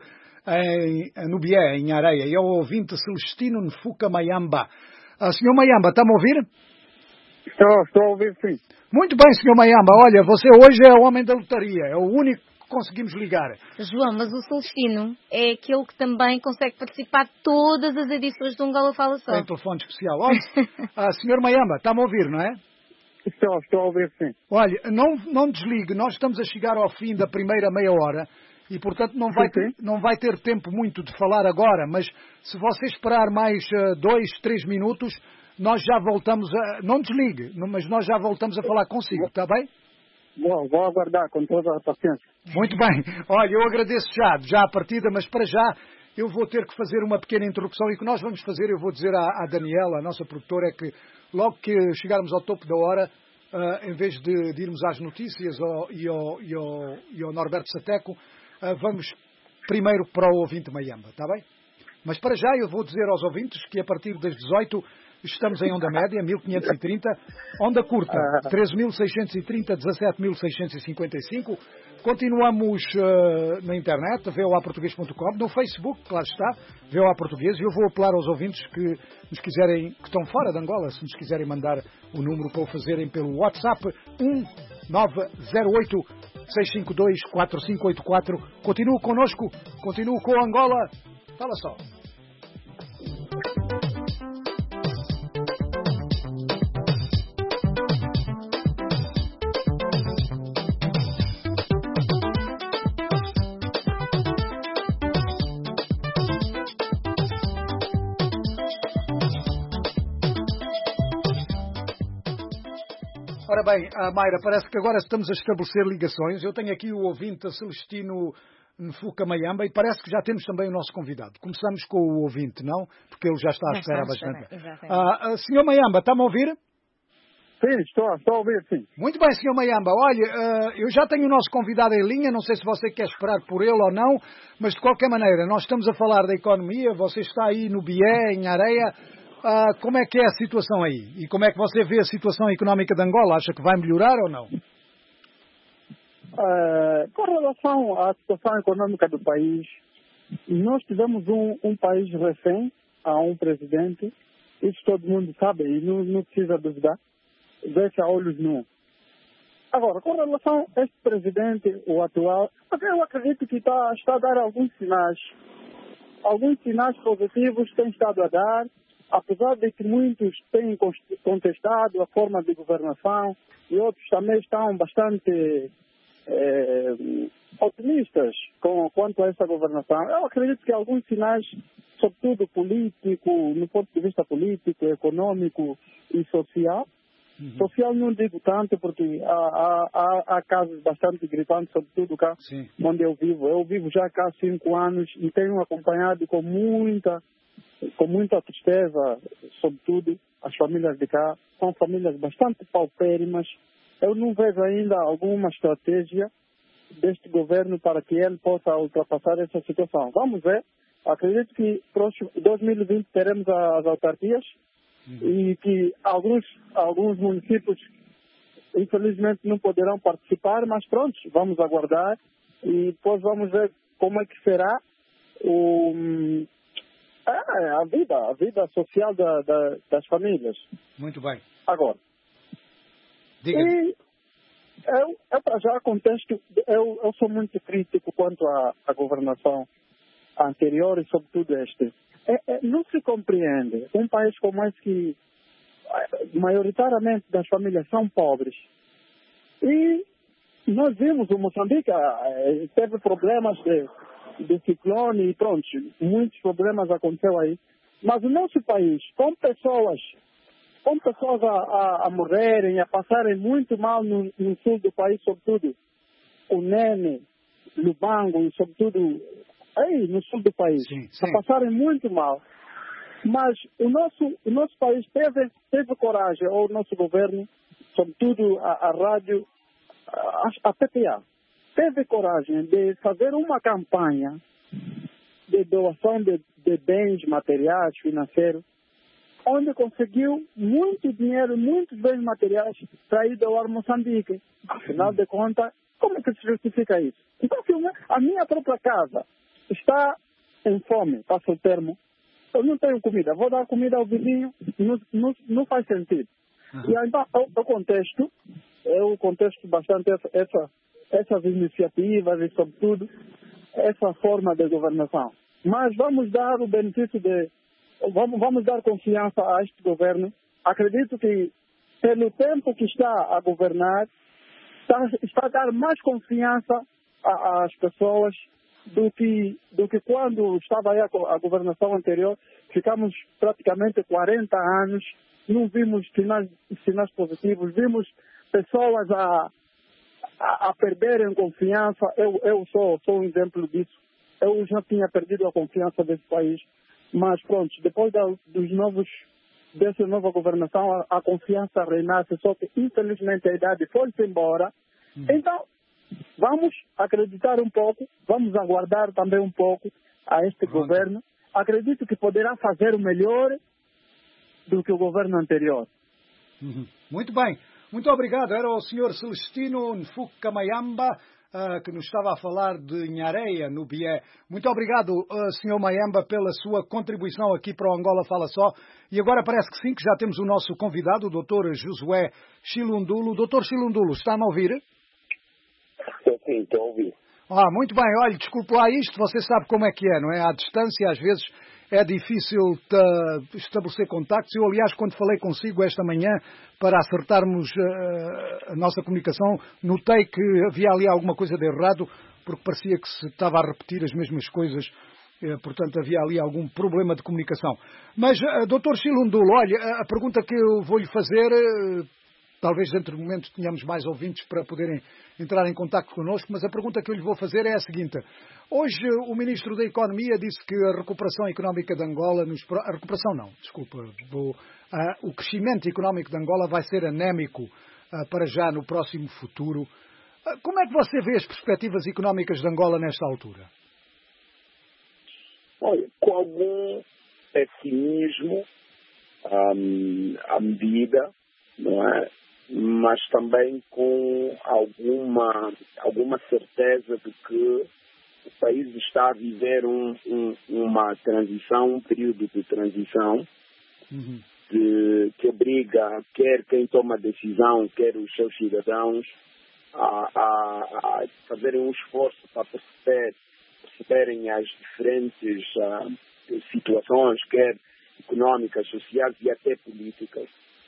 no Bié, em Areia, e é o ouvinte Celestino Nfuca Mayamba. Senhor Mayamba, está-me a ouvir? Estou a ouvir, sim. Muito bem, senhor Mayamba. Olha, você hoje é o homem da lotaria, é o único que conseguimos ligar. João, mas o Celestino é aquele que também consegue participar de todas as edições do Angola Fala Só. Tem telefone especial. Olha, senhor Mayamba, está-me a ouvir, não é? Estou a ouvir, sim. Olha, não desligue, nós estamos a chegar ao fim da primeira meia hora e, portanto, não vai ter tempo muito de falar agora, mas se você esperar mais 2, 3 minutos, nós já voltamos não desligue, mas nós já voltamos a falar consigo, está bem? Vou aguardar com toda a paciência. Muito bem. Olha, eu agradeço já a partida, mas para já eu vou ter que fazer uma pequena introdução e o que nós vamos fazer, eu vou dizer à Daniela, a nossa produtora, é que logo que chegarmos ao topo da hora, em vez de irmos às notícias e ao Norberto Sateco, vamos primeiro para o ouvinte Mayamba, está bem? Mas para já eu vou dizer aos ouvintes que a partir das 18 estamos em onda média, 1530, onda curta, 13.630, 17.655, Continuamos na internet, voaportuguês.com, no Facebook, claro está, VOA Português, e eu vou apelar aos ouvintes que nos quiserem, que estão fora de Angola, se nos quiserem mandar o número para o fazerem pelo WhatsApp 1908 652 4584. Continue connosco, continue com Angola. Fala só. Ora bem, Mayra, parece que agora estamos a estabelecer ligações. Eu tenho aqui o ouvinte Celestino Nfuka Mayamba e parece que já temos também o nosso convidado. Começamos com o ouvinte, não? Porque ele já está à espera há bastante. Senhor Mayamba, está-me a ouvir? Sim, estou a ouvir, sim. Muito bem, Sr. Mayamba. Olha, eu já tenho o nosso convidado em linha, não sei se você quer esperar por ele ou não, mas de qualquer maneira, nós estamos a falar da economia, você está aí no Bié, em Areia. Como é que é a situação aí? E como é que você vê a situação económica de Angola? Acha que vai melhorar ou não? Com relação à situação econômica do país, nós tivemos um país refém a um presidente, isso todo mundo sabe e não precisa duvidar, vê-se a olhos nus. Agora, com relação a este presidente, o atual, eu acredito que está a dar alguns sinais positivos tem estado a dar, apesar de que muitos têm contestado a forma de governação e outros também estão bastante otimistas quanto a essa governação. Eu acredito que alguns sinais, sobretudo político, no ponto de vista político, econômico e social. Social não digo tanto porque há casos bastante gritantes, sobretudo cá onde eu vivo. Eu vivo já cá há 5 anos e tenho acompanhado com muita tristeza, sobretudo as famílias de cá. São famílias bastante paupérrimas. Eu não vejo ainda alguma estratégia deste governo para que ele possa ultrapassar essa situação. Vamos ver. Acredito que em 2020 teremos as autarquias e que alguns municípios, infelizmente, não poderão participar, mas pronto, vamos aguardar e depois vamos ver como é que será a vida social das famílias. Muito bem. Agora, e eu para já contexto, eu sou muito crítico quanto à governação anterior e sobretudo este. Não se compreende um país como esse que maioritariamente das famílias são pobres. E nós vimos o Moçambique teve problemas de ciclone e pronto, muitos problemas aconteceram aí. Mas o nosso país, com pessoas a morrerem, a passarem muito mal no sul do país, sobretudo o Nene, Lubango e sobretudo aí no sul do país, a passarem muito mal. Mas o nosso país teve coragem, ou o nosso governo, sobretudo a rádio, a PPA, teve coragem de fazer uma campanha de doação de bens materiais, financeiros, onde conseguiu muito dinheiro, muitos bens materiais para ir doar Moçambique. Afinal de contas, como é que se justifica isso? Então, se a minha própria casa está em fome, passa o termo, eu não tenho comida, vou dar comida ao vizinho, não faz sentido. E então, eu contesto bastante essas iniciativas e, sobretudo, essa forma de governação. Mas vamos dar o benefício vamos dar confiança a este governo. Acredito que, pelo tempo que está a governar, está a dar mais confiança às pessoas do que quando estava aí a governação anterior. Ficamos praticamente 40 anos, não vimos sinais positivos, vimos pessoas a perderem confiança. Eu sou um exemplo disso. Eu já tinha perdido a confiança desse país, mas pronto, depois dessa nova governação, a confiança renasce, só que infelizmente a idade foi-se embora. Então, vamos acreditar um pouco, vamos aguardar também um pouco a este governo. Acredito que poderá fazer o melhor do que o governo anterior. Muito bem. Muito obrigado. Era o Sr. Celestino Nfuka Mayamba, que nos estava a falar de Inhareia, no Bié. Muito obrigado, Sr. Mayamba, pela sua contribuição aqui para o Angola Fala Só. E agora parece que sim, que já temos o nosso convidado, o Dr. Josué Chilundulo. Dr. Chilundulo, está-me a ouvir? Sim, estou a ouvir. Muito bem. Olha, desculpe lá isto, você sabe como é que é, não é? À distância, às vezes, é difícil estabelecer contactos. Eu, aliás, quando falei consigo esta manhã, para acertarmos a nossa comunicação, notei que havia ali alguma coisa de errado, porque parecia que se estava a repetir as mesmas coisas. Portanto, havia ali algum problema de comunicação. Mas, Dr. Chilundulo, olha, a pergunta que eu vou-lhe fazer, talvez dentro de momentos tenhamos mais ouvintes para poderem entrar em contacto connosco, mas a pergunta que eu lhe vou fazer é a seguinte. Hoje o Ministro da Economia disse que a recuperação económica de Angola... o crescimento económico de Angola vai ser anémico para já no próximo futuro. Como é que você vê as perspectivas económicas de Angola nesta altura? Olha, com algum pessimismo à medida, não é? Mas também com alguma certeza de que o país está a viver uma transição, um período de transição, que obriga quer quem toma decisão, quer os seus cidadãos a fazerem um esforço para perceberem as diferentes situações, quer económicas, sociais e até políticas.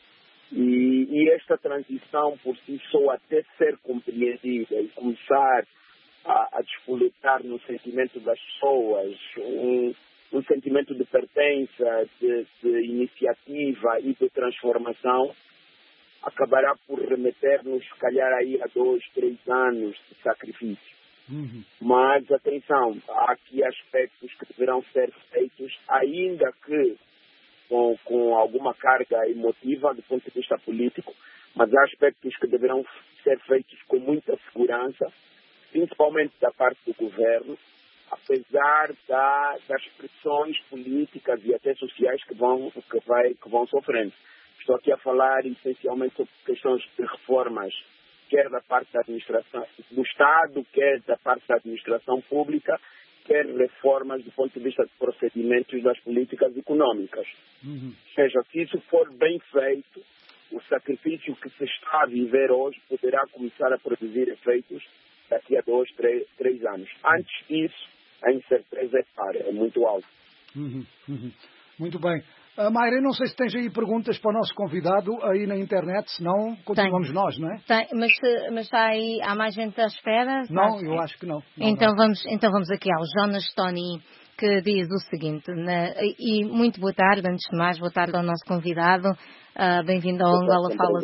E esta transição por si só, até ser compreendida e começar a despoletar no sentimento das pessoas, um sentimento de pertença, de iniciativa e de transformação, acabará por remeter-nos, se calhar, aí a 2, 3 anos de sacrifício. Mas, atenção, há aqui aspectos que deverão ser feitos, ainda que com alguma carga emotiva do ponto de vista político, mas há aspectos que deverão ser feitos com muita segurança, principalmente da parte do governo, apesar das pressões políticas e até sociais que vão sofrendo. Estou aqui a falar essencialmente sobre questões de reformas, quer da parte da administração do Estado, quer da parte da administração pública, quer reformas do ponto de vista de procedimentos das políticas económicas. Ou seja, se isso for bem feito, o sacrifício que se está a viver hoje poderá começar a produzir efeitos daqui a 2, 3 anos. Antes disso, a incerteza é muito alta. Muito bem. Mayra, não sei se tens aí perguntas para o nosso convidado aí na internet, senão continuamos nós, não é? Tem, mas está aí, há mais gente à espera? Não, eu acho que não. Então vamos aqui ao Jonas Tony, que diz o seguinte, e muito boa tarde, antes de mais, boa tarde ao nosso convidado, bem-vindo ao Angola Fala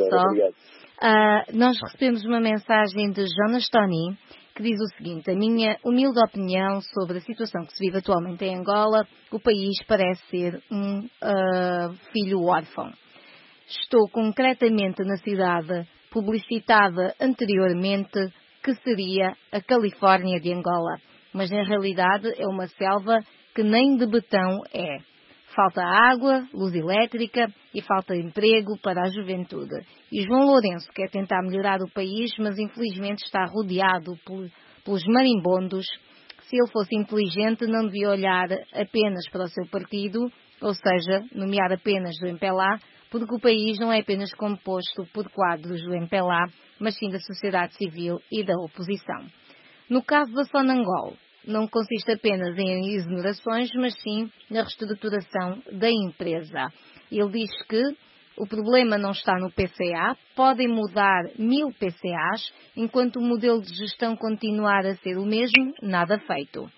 Só. Nós recebemos uma mensagem de Jonas Tony, que diz o seguinte: a minha humilde opinião sobre a situação que se vive atualmente em Angola, o país parece ser um filho órfão. Estou concretamente na cidade publicitada anteriormente, que seria a Califórnia de Angola, mas na realidade é uma selva que nem de betão é. Falta água, luz elétrica e falta emprego para a juventude. E João Lourenço quer tentar melhorar o país, mas infelizmente está rodeado pelos marimbondos. Se ele fosse inteligente, não devia olhar apenas para o seu partido, ou seja, nomear apenas do MPLA, porque o país não é apenas composto por quadros do MPLA, mas sim da sociedade civil e da oposição. No caso da Sonangol, não consiste apenas em exonerações, mas sim na reestruturação da empresa. Ele diz que o problema não está no PCA, podem mudar 1000 PCAs, enquanto o modelo de gestão continuar a ser o mesmo, nada feito.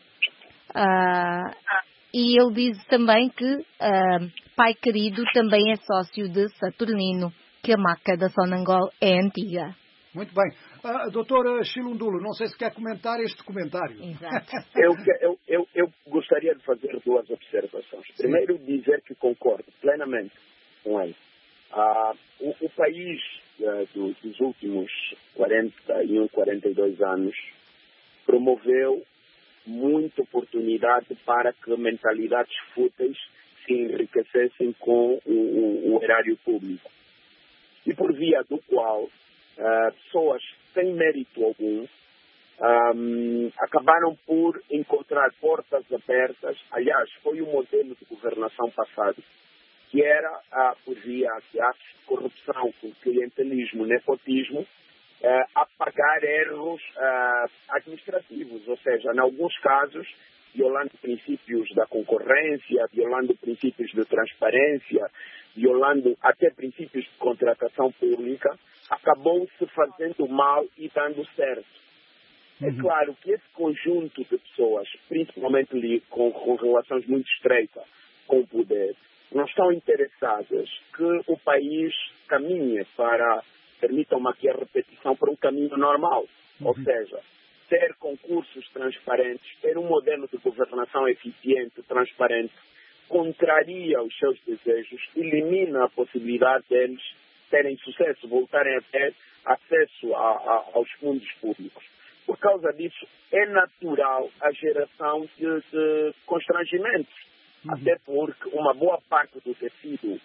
E ele diz também que Pai Querido também é sócio de Saturnino, que a marca da Sonangol é antiga. Muito bem. Doutor Chilundulo, não sei se quer comentar este comentário. Exato. Eu gostaria de fazer 2 observações. Primeiro, dizer que concordo plenamente com ele. O país dos últimos 41, 42 anos promoveu muita oportunidade para que mentalidades fúteis se enriquecessem com o erário público. E por via do qual pessoas sem mérito algum acabaram por encontrar portas abertas. Aliás, foi o modelo de governação passado, que era por via de atos de corrupção, com clientelismo, nepotismo, apagar erros administrativos, ou seja, em alguns casos, violando princípios da concorrência, violando princípios de transparência, violando até princípios de contratação pública, acabou se fazendo mal e dando certo. É claro que esse conjunto de pessoas, principalmente ali com relações muito estreitas com o poder, não estão interessadas que o país caminhe para, permitam-me aqui a repetição, para um caminho normal. Ou seja, ter concursos transparentes, ter um modelo de governação eficiente, transparente, contraria os seus desejos, elimina a possibilidade deles terem sucesso, voltarem a ter acesso aos fundos públicos. Por causa disso, é natural a geração de constrangimentos, até porque uma boa parte do tecido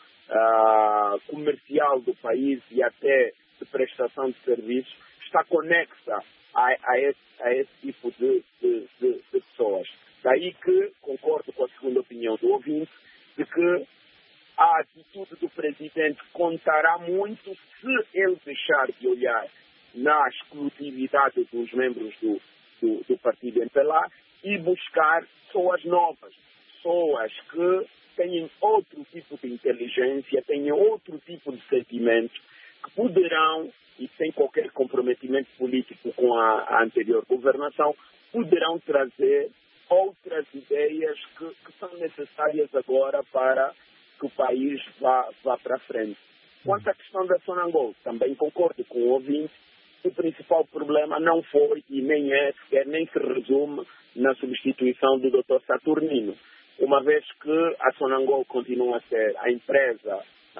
comercial do país e até de prestação de serviços está conexa a esse tipo de pessoas. Daí que concordo com a segunda opinião do ouvinte, de que a atitude do presidente contará muito se ele deixar de olhar na exclusividade dos membros do partido MPLA e buscar pessoas novas, pessoas que tenham outro tipo de inteligência, tenham outro tipo de sentimentos, que poderão, e sem qualquer comprometimento político com a anterior governação, poderão trazer outras ideias que são necessárias agora para que o país vá para frente. Quanto à questão da Sonangol, também concordo com o ouvinte. O principal problema não foi e nem é sequer, nem se resume na substituição do Dr. Saturnino. Uma vez que a Sonangol continua a ser a empresa,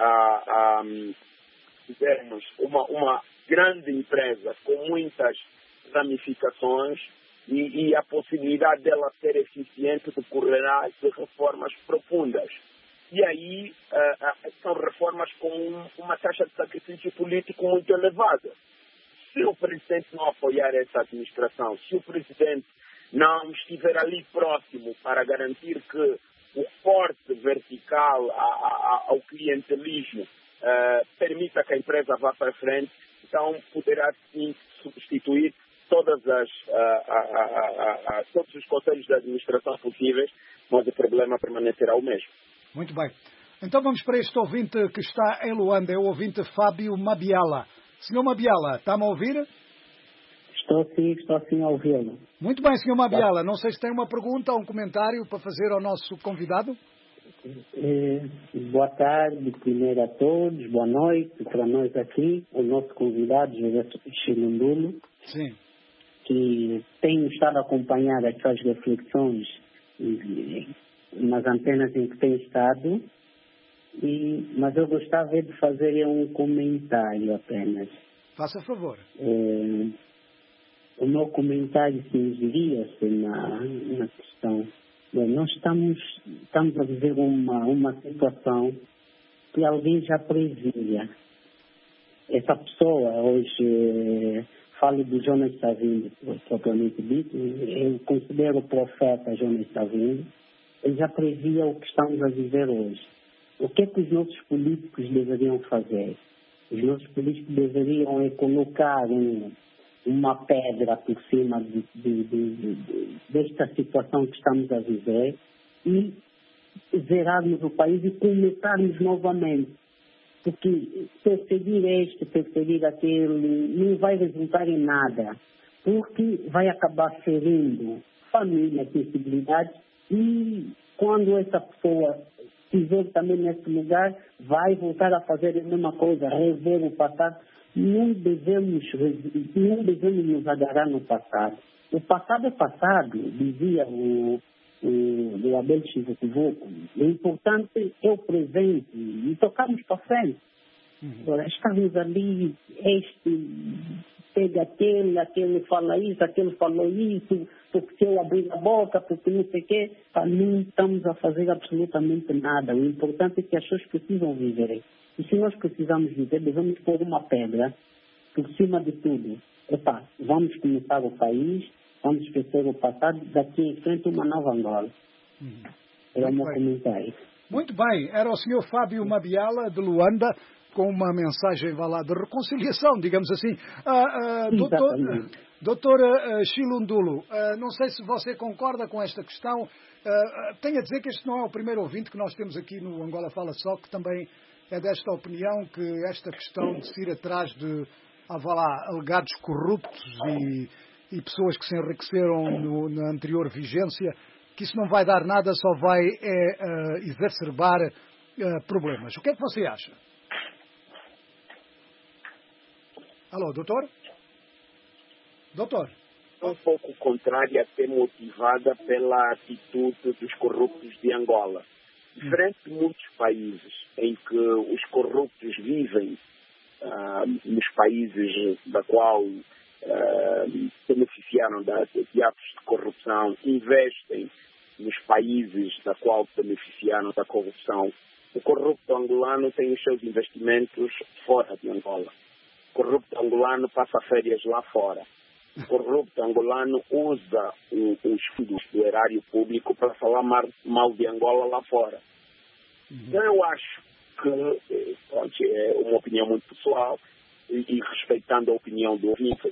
fizermos uma grande empresa com muitas ramificações e a possibilidade dela ser eficiente decorrerá de reformas profundas. E aí são reformas com uma taxa de sacrifício político muito elevada. Se o presidente não apoiar essa administração, se o presidente não estiver ali próximo para garantir que o corte vertical ao clientelismo permita que a empresa vá para frente, então poderá sim substituir todos os conselhos de administração possíveis, mas o problema permanecerá o mesmo. Muito bem. Então vamos para este ouvinte que está em Luanda, é o ouvinte Fábio Mabiala. Senhor Mabiala, está-me a ouvir? Estou sim a ouvi-lo. Muito bem, senhor Mabiala. Não sei se tem uma pergunta ou um comentário para fazer ao nosso convidado. Boa tarde, primeiro a todos. Boa noite para nós aqui. O nosso convidado, José Chilundulo. Sim. Que tem estado a acompanhar as suas reflexões nas antenas em que tem estado. Mas eu gostava de fazer um comentário apenas. Faça favor. O meu comentário cingiria-se na questão. Nós estamos a viver uma situação que alguém já previa. Essa pessoa, hoje, falo do Jonas Savimbi, propriamente dito, eu considero o profeta Jonas Savimbi, ele já previa o que estamos a viver hoje. O que é que os nossos políticos deveriam fazer? Os nossos políticos deveriam colocar uma pedra por cima desta situação que estamos a viver e zerarmos o país e começarmos novamente. Porque perseguir perseguir aquele, não vai resultar em nada. Porque vai acabar ferindo família, sensibilidade, e quando essa pessoa estiver também nesse lugar, vai voltar a fazer a mesma coisa, rever o passado. Não devemos nos agarrar no passado. O passado é passado, dizia o Abel Chivucuvuco. O importante é o presente e tocarmos para frente. Estamos ali, pega aquele fala isso, aquele falou isso, porque eu abri a boca, porque não sei o quê. Não estamos a fazer absolutamente nada. O importante é que as pessoas precisam viver. E se nós precisamos viver, devemos pôr uma pedra por cima de tudo, vamos começar o país, vamos esquecer o passado, daqui em frente uma nova Angola. É o meu comentário. Muito bem, era o Sr. Fábio Mabiala, de Luanda, com uma mensagem, vá lá, de reconciliação, digamos assim. Doutor Chilundulo, não sei se você concorda com esta questão. Tenho a dizer que este não é o primeiro ouvinte que nós temos aqui no Angola Fala Só, que também é desta opinião, que esta questão de se ir atrás de, alegados corruptos e pessoas que se enriqueceram na anterior vigência, que isso não vai dar nada, só vai exacerbar problemas. O que é que você acha? Alô, doutor? Doutor? Um pouco contrária, até motivada pela atitude dos corruptos de Angola. Diferente de muitos países em que os corruptos vivem nos países da qual beneficiaram de atos de corrupção, investem nos países da qual beneficiaram da corrupção. O corrupto angolano tem os seus investimentos fora de Angola. O corrupto angolano passa férias lá fora. O corrupto angolano usa os fundos do erário público para falar mal de Angola lá fora. Então eu acho que, é uma opinião muito pessoal, e respeitando a opinião do ouvinte,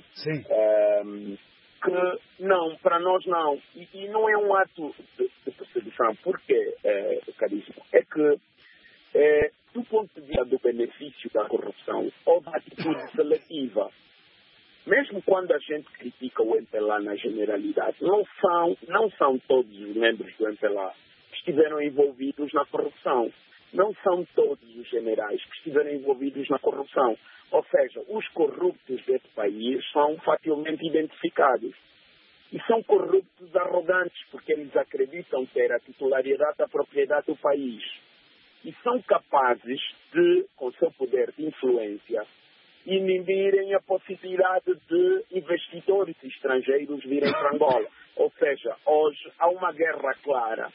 que não, para nós não. E não é um ato de perseguição. Por quê, caríssimo? É que, do ponto de vista do benefício da corrupção, houve atitude seletiva. Mesmo quando a gente critica o MPLA na generalidade, não são todos os membros do MPLA que estiveram envolvidos na corrupção. Não são todos os generais que estiveram envolvidos na corrupção. Ou seja, os corruptos desse país são facilmente identificados. E são corruptos arrogantes, porque eles acreditam ter a titularidade da propriedade do país. E são capazes de, com seu poder de influência, inibirem a possibilidade de investidores estrangeiros virem para Angola. Ou seja, hoje há uma guerra clara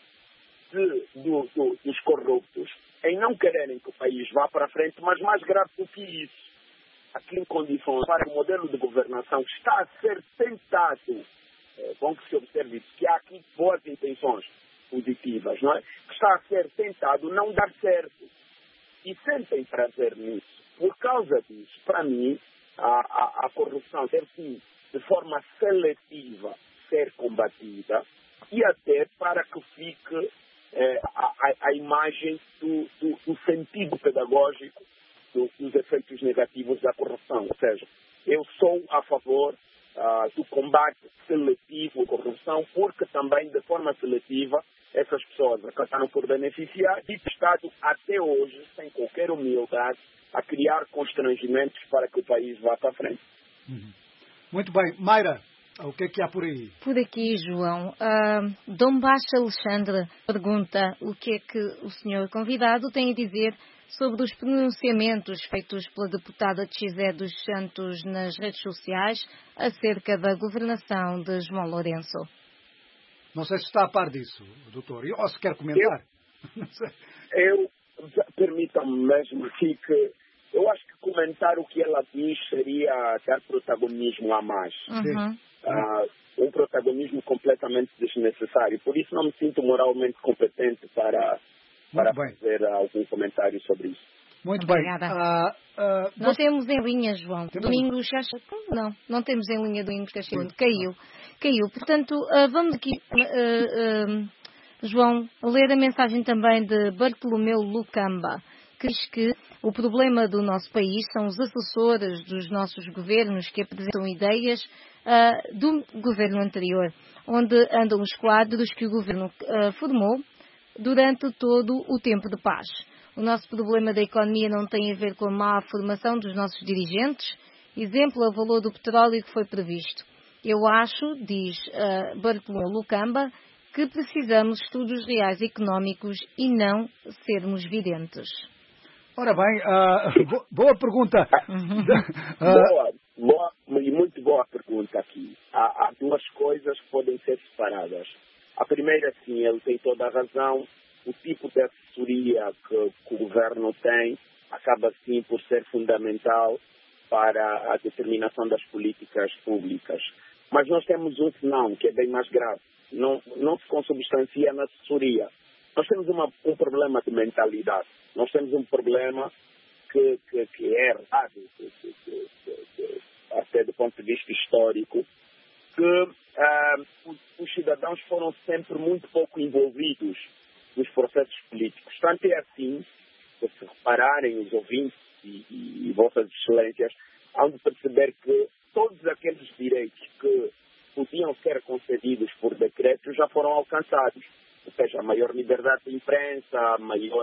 dos corruptos em não quererem que o país vá para frente, mas mais grave do que isso, aqui em condições para o modelo de governação que está a ser tentado, bom que se observe que há aqui boas intenções positivas, não é? Que está a ser tentado não dar certo. E sentem prazer nisso. Por causa disso, para mim, a corrupção deve sim, de forma seletiva, ser combatida e até para que fique a imagem do sentido pedagógico dos efeitos negativos da corrupção. Ou seja, eu sou a favor do combate seletivo à corrupção, porque também, de forma seletiva, essas pessoas acabaram por beneficiar e o Estado, até hoje, sem qualquer humildade, a criar constrangimentos para que o país vá para frente. Muito bem. Mayra, o que é que há por aí? Por aqui, João. Dom Baixa Alexandre pergunta o que é que o senhor convidado tem a dizer sobre os pronunciamentos feitos pela deputada Xé dos Santos nas redes sociais acerca da governação de João Lourenço. Não sei se está a par disso, doutor. Ou se quer comentar. Permitam-me mesmo aqui que eu acho que comentar o que ela diz seria dar protagonismo a mais. Um protagonismo completamente desnecessário. Por isso não me sinto moralmente competente para fazer algum comentário sobre isso. Muito bem. Não temos em linha, João. Domingos Castro. Não temos em linha Domingos Castro. Caiu. Portanto, vamos aqui, João, ler a mensagem também de Bartolomeu Lucamba, que diz que o problema do nosso país são os assessores dos nossos governos que apresentam ideias do governo anterior, onde andam os quadros que o governo formou durante todo o tempo de paz. O nosso problema da economia não tem a ver com a má formação dos nossos dirigentes. Exemplo, o valor do petróleo que foi previsto. Eu acho, diz Bartolomeu Lucamba, que precisamos de estudos reais económicos e não sermos videntes. Ora bem, boa pergunta. Muito boa pergunta aqui. Há duas coisas que podem ser separadas. A primeira, sim, ele tem toda a razão. O tipo de assessoria que o governo tem acaba, sim, por ser fundamental para a determinação das políticas públicas. Mas nós temos um senão, que é bem mais grave. Não se consubstancia na assessoria. Nós temos um problema de mentalidade. Nós temos um problema que é errado, até do ponto de vista histórico, que os cidadãos foram sempre muito pouco envolvidos nos processos políticos. Tanto é assim, se repararem os ouvintes e vossas excelências, hão de perceber que todos aqueles direitos que podiam ser concedidos por decreto já foram alcançados. Ou seja, a maior liberdade de imprensa, a maior...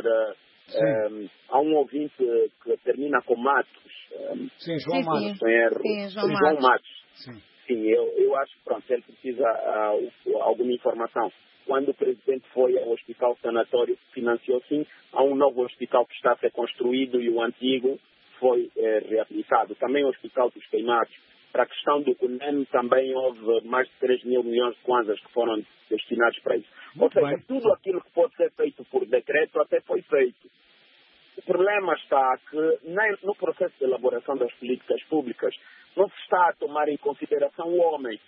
há um ouvinte que termina com Matos. Sim, João Matos. João Matos. Sim, eu acho que, pronto, ele precisa alguma informação. Quando o presidente foi ao hospital sanatório, financiou sim, há um novo hospital que está a ser construído e o antigo foi reabilitado. Também o Hospital dos Queimados. Para a questão do CUNEM, também houve mais de 3 mil milhões de kwanzas que foram destinados para isso. Ou seja, tudo aquilo que pode ser feito por decreto até foi feito. O problema está que no processo de elaboração das políticas públicas não se está a tomar em consideração o homem.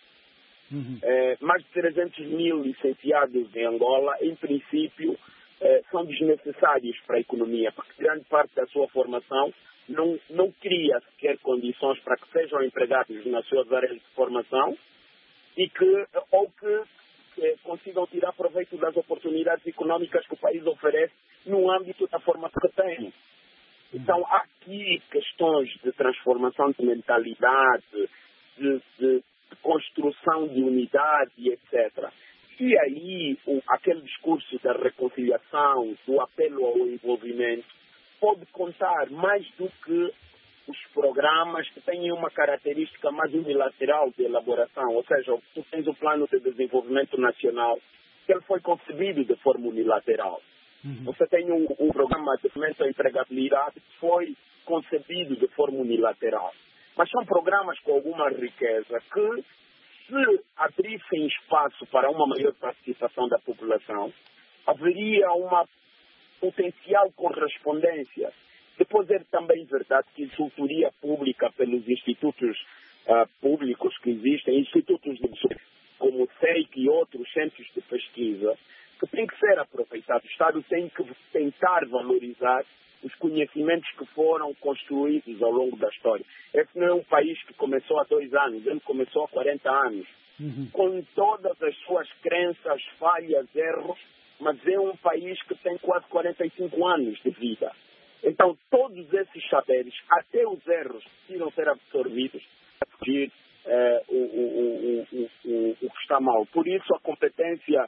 Mais de 300 mil licenciados em Angola, em princípio, são desnecessários para a economia, porque grande parte da sua formação não cria sequer condições para que sejam empregados nas suas áreas de formação ou que consigam tirar proveito das oportunidades económicas que o país oferece no âmbito da formação que tem. Então, há aqui questões de transformação de mentalidade, de construção de unidade, etc. E aí, aquele discurso da reconciliação, do apelo ao envolvimento, pode contar mais do que os programas que têm uma característica mais unilateral de elaboração. Ou seja, tu tens o Plano de Desenvolvimento Nacional, que ele foi concebido de forma unilateral. Você tem um programa de fomento à empregabilidade que foi concebido de forma unilateral. Mas são programas com alguma riqueza que, se abrissem espaço para uma maior participação da população, haveria uma potencial correspondência. Depois é também verdade que a consultoria pública pelos institutos públicos que existem, institutos como o CEIC e outros centros de pesquisa, que tem que ser aproveitado. O Estado tem que tentar valorizar os conhecimentos que foram construídos ao longo da história. Esse não é um país que começou há 2 anos, ele começou há 40 anos, com todas as suas crenças, falhas, erros, mas é um país que tem quase 45 anos de vida. Então, todos esses saberes, até os erros, precisam ser absorvidos para fugir o que está mal. Por isso, a competência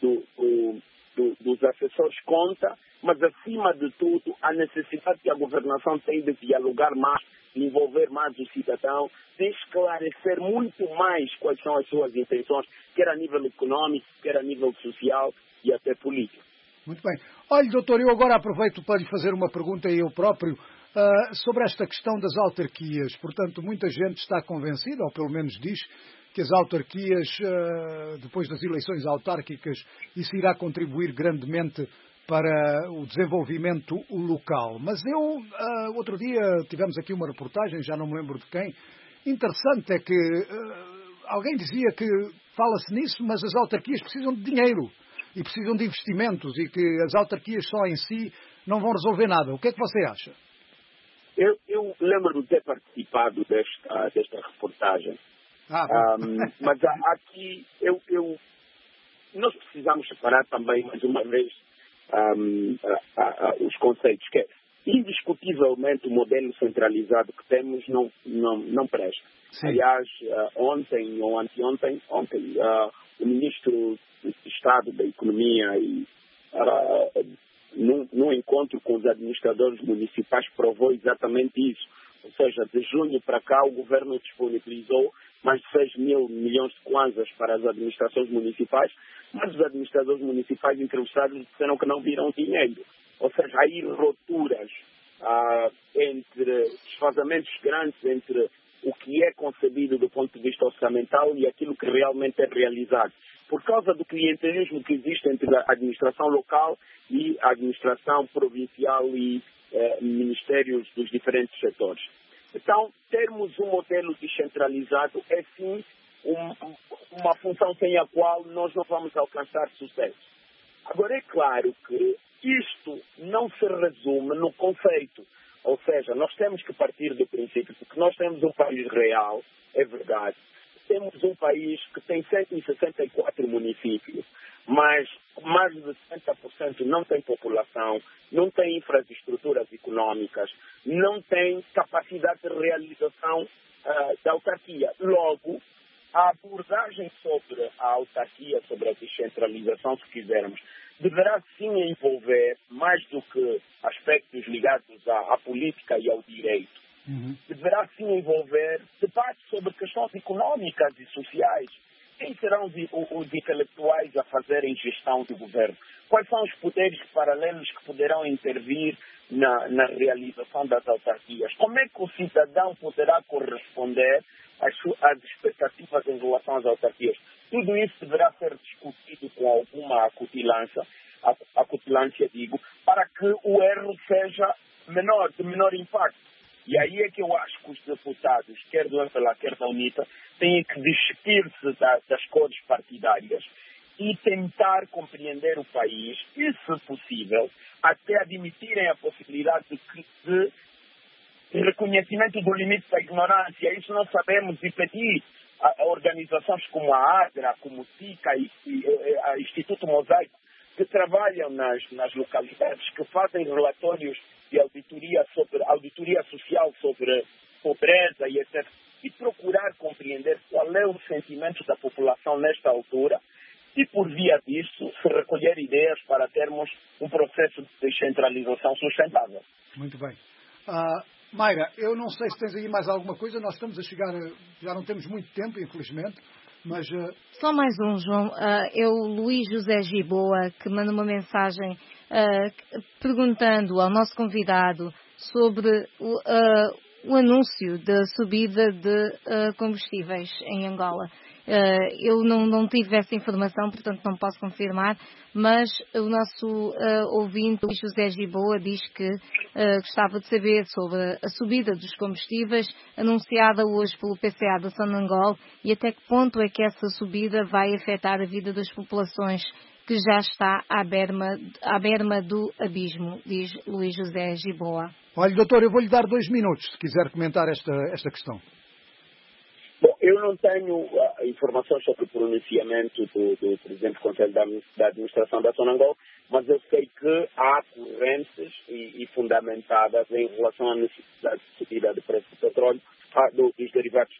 dos assessores conta, mas, acima de tudo, a necessidade que a governação tem de dialogar mais, de envolver mais o cidadão, de esclarecer muito mais quais são as suas intenções, quer a nível econômico, quer a nível social e até político. Muito bem. Olha, doutor, eu agora aproveito para lhe fazer uma pergunta eu próprio sobre esta questão das autarquias. Portanto, muita gente está convencida, ou pelo menos diz, que as autarquias, depois das eleições autárquicas, isso irá contribuir grandemente para o desenvolvimento local. Mas outro dia, tivemos aqui uma reportagem, já não me lembro de quem, interessante é que alguém dizia que fala-se nisso, mas as autarquias precisam de dinheiro e precisam de investimentos e que as autarquias só em si não vão resolver nada. O que é que você acha? Eu lembro de ter participado desta reportagem. Mas aqui nós precisamos separar também, mais uma vez, os conceitos, que é, indiscutivelmente o modelo centralizado que temos não presta. Sim. Aliás, ontem ou anteontem, o ministro de Estado da Economia e num encontro com os administradores municipais provou exatamente isso. Ou seja, de junho para cá o governo disponibilizou mais de 6 mil milhões de kwanzas para as administrações municipais, mas os administradores municipais entrevistados disseram que não viram dinheiro. Ou seja, há aí rupturas entre desfazamentos grandes entre o que é concebido do ponto de vista orçamental e aquilo que realmente é realizado. Por causa do clientelismo que existe entre a administração local e a administração provincial e ministérios dos diferentes setores. Então, termos um modelo descentralizado é sim uma função sem a qual nós não vamos alcançar sucesso. Agora, é claro que isto não se resume no conceito. Ou seja, nós temos que partir do princípio que nós temos um país real, é verdade. Temos um país que tem 164 municípios, mas mais de 60% não tem população, não tem infraestruturas econômicas, não tem capacidade de realização da autarquia. Logo, a abordagem sobre a autarquia, sobre a descentralização, se quisermos, deverá sim envolver, mais do que aspectos ligados à política e ao direito, deverá sim envolver debate sobre questões económicas e sociais. Quem serão os intelectuais a fazerem gestão do governo? Quais são os poderes paralelos que poderão intervir na realização das autarquias? Como é que o cidadão poderá corresponder às expectativas em relação às autarquias? Tudo isso deverá ser discutido com alguma acutilância, para que o erro seja de menor impacto. E aí é que eu acho que os deputados, quer do MPLA, quer da UNITA, têm que despir-se das cores partidárias e tentar compreender o país e, se possível, até admitirem a possibilidade de reconhecimento do limite da ignorância. Isso nós sabemos, e pedir a organizações como a ADRA, como o SICA e a Instituto Mosaico, que trabalham nas localidades, que fazem relatórios de auditoria social sobre pobreza e etc. E procurar compreender qual é o sentimento da população nesta altura e, por via disso, se recolher ideias para termos um processo de descentralização sustentável. Muito bem. Mayra, eu não sei se tens aí mais alguma coisa. Nós estamos a chegar, já não temos muito tempo, infelizmente. Mas, Só mais um, João. É o Luís José Giboa que manda uma mensagem perguntando ao nosso convidado sobre o anúncio da subida de combustíveis em Angola. Eu não tive essa informação, portanto não posso confirmar, mas o nosso ouvinte, Luís José Giboa, diz que gostava de saber sobre a subida dos combustíveis anunciada hoje pelo PCA da Sonangol e até que ponto é que essa subida vai afetar a vida das populações que já está à berma do abismo, diz Luís José Giboa. Olha, doutor, eu vou-lhe dar 2 minutos, se quiser comentar esta questão. Bom, eu não tenho informações sobre o pronunciamento do Presidente do Conselho da Administração da Sonangol, mas eu sei que há correntes e fundamentadas em relação à necessidade de subida do preço do petróleo, dos derivados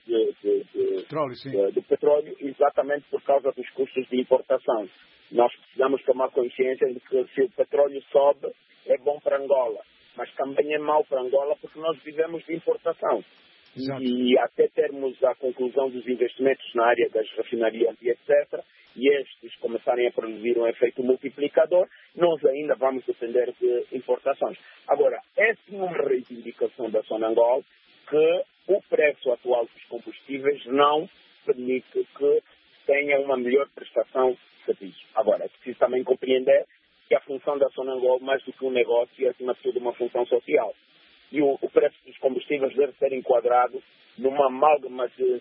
do petróleo, exatamente por causa dos custos de importação. Nós precisamos tomar consciência de que se o petróleo sobe, é bom para Angola, mas também é mau para Angola porque nós vivemos de importação. Exato. E até termos a conclusão dos investimentos na área das refinarias e etc., e estes começarem a produzir um efeito multiplicador, nós ainda vamos depender de importações. Agora, essa é uma reivindicação da Sonangol que o preço atual dos combustíveis não permite que tenha uma melhor prestação de serviço. Agora, é preciso também compreender que a função da Sonangol, mais do que um negócio, é acima de tudo uma função social. E o preço dos combustíveis deve ser enquadrado numa amálgama de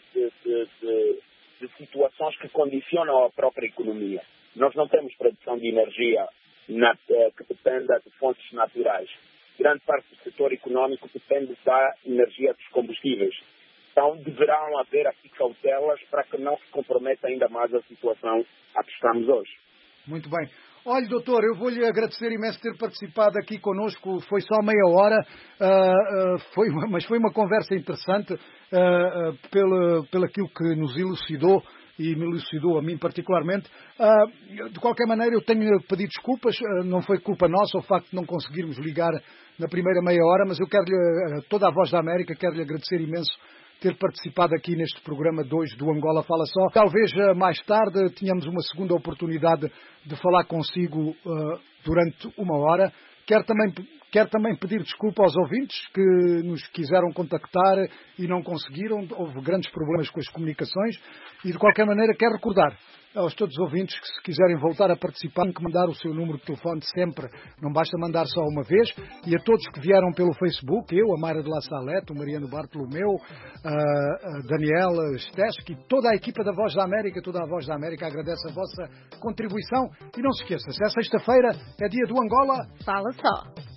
situações que condicionam a própria economia. Nós não temos produção de energia que dependa de fontes naturais. Grande parte do setor econômico depende da energia dos combustíveis. Então, deverão haver aqui cautelas para que não se comprometa ainda mais a situação a que estamos hoje. Muito bem. Olha, doutor, eu vou-lhe agradecer imenso ter participado aqui connosco. Foi só meia hora, mas foi uma conversa interessante pelo aquilo que nos elucidou e me elucidou a mim particularmente. De qualquer maneira, eu tenho pedido desculpas. Não foi culpa nossa o facto de não conseguirmos ligar na primeira meia hora, mas eu quero-lhe, toda a Voz da América, quero-lhe agradecer imenso ter participado aqui neste programa 2 do Angola Fala Só. Talvez mais tarde tenhamos uma segunda oportunidade de falar consigo durante uma hora. Quero também Quero também pedir desculpa aos ouvintes que nos quiseram contactar e não conseguiram. Houve grandes problemas com as comunicações e, de qualquer maneira, quero recordar aos todos os ouvintes que, se quiserem voltar a participar, têm que mandar o seu número de telefone sempre. Não basta mandar só uma vez. E a todos que vieram pelo Facebook, eu, a Mayra de La Salete, o Mariano Bartolomeu, a Daniela Steschi, toda a equipa da Voz da América, toda a Voz da América agradece a vossa contribuição. E não se esqueça, se é sexta-feira, é dia do Angola. Fala só.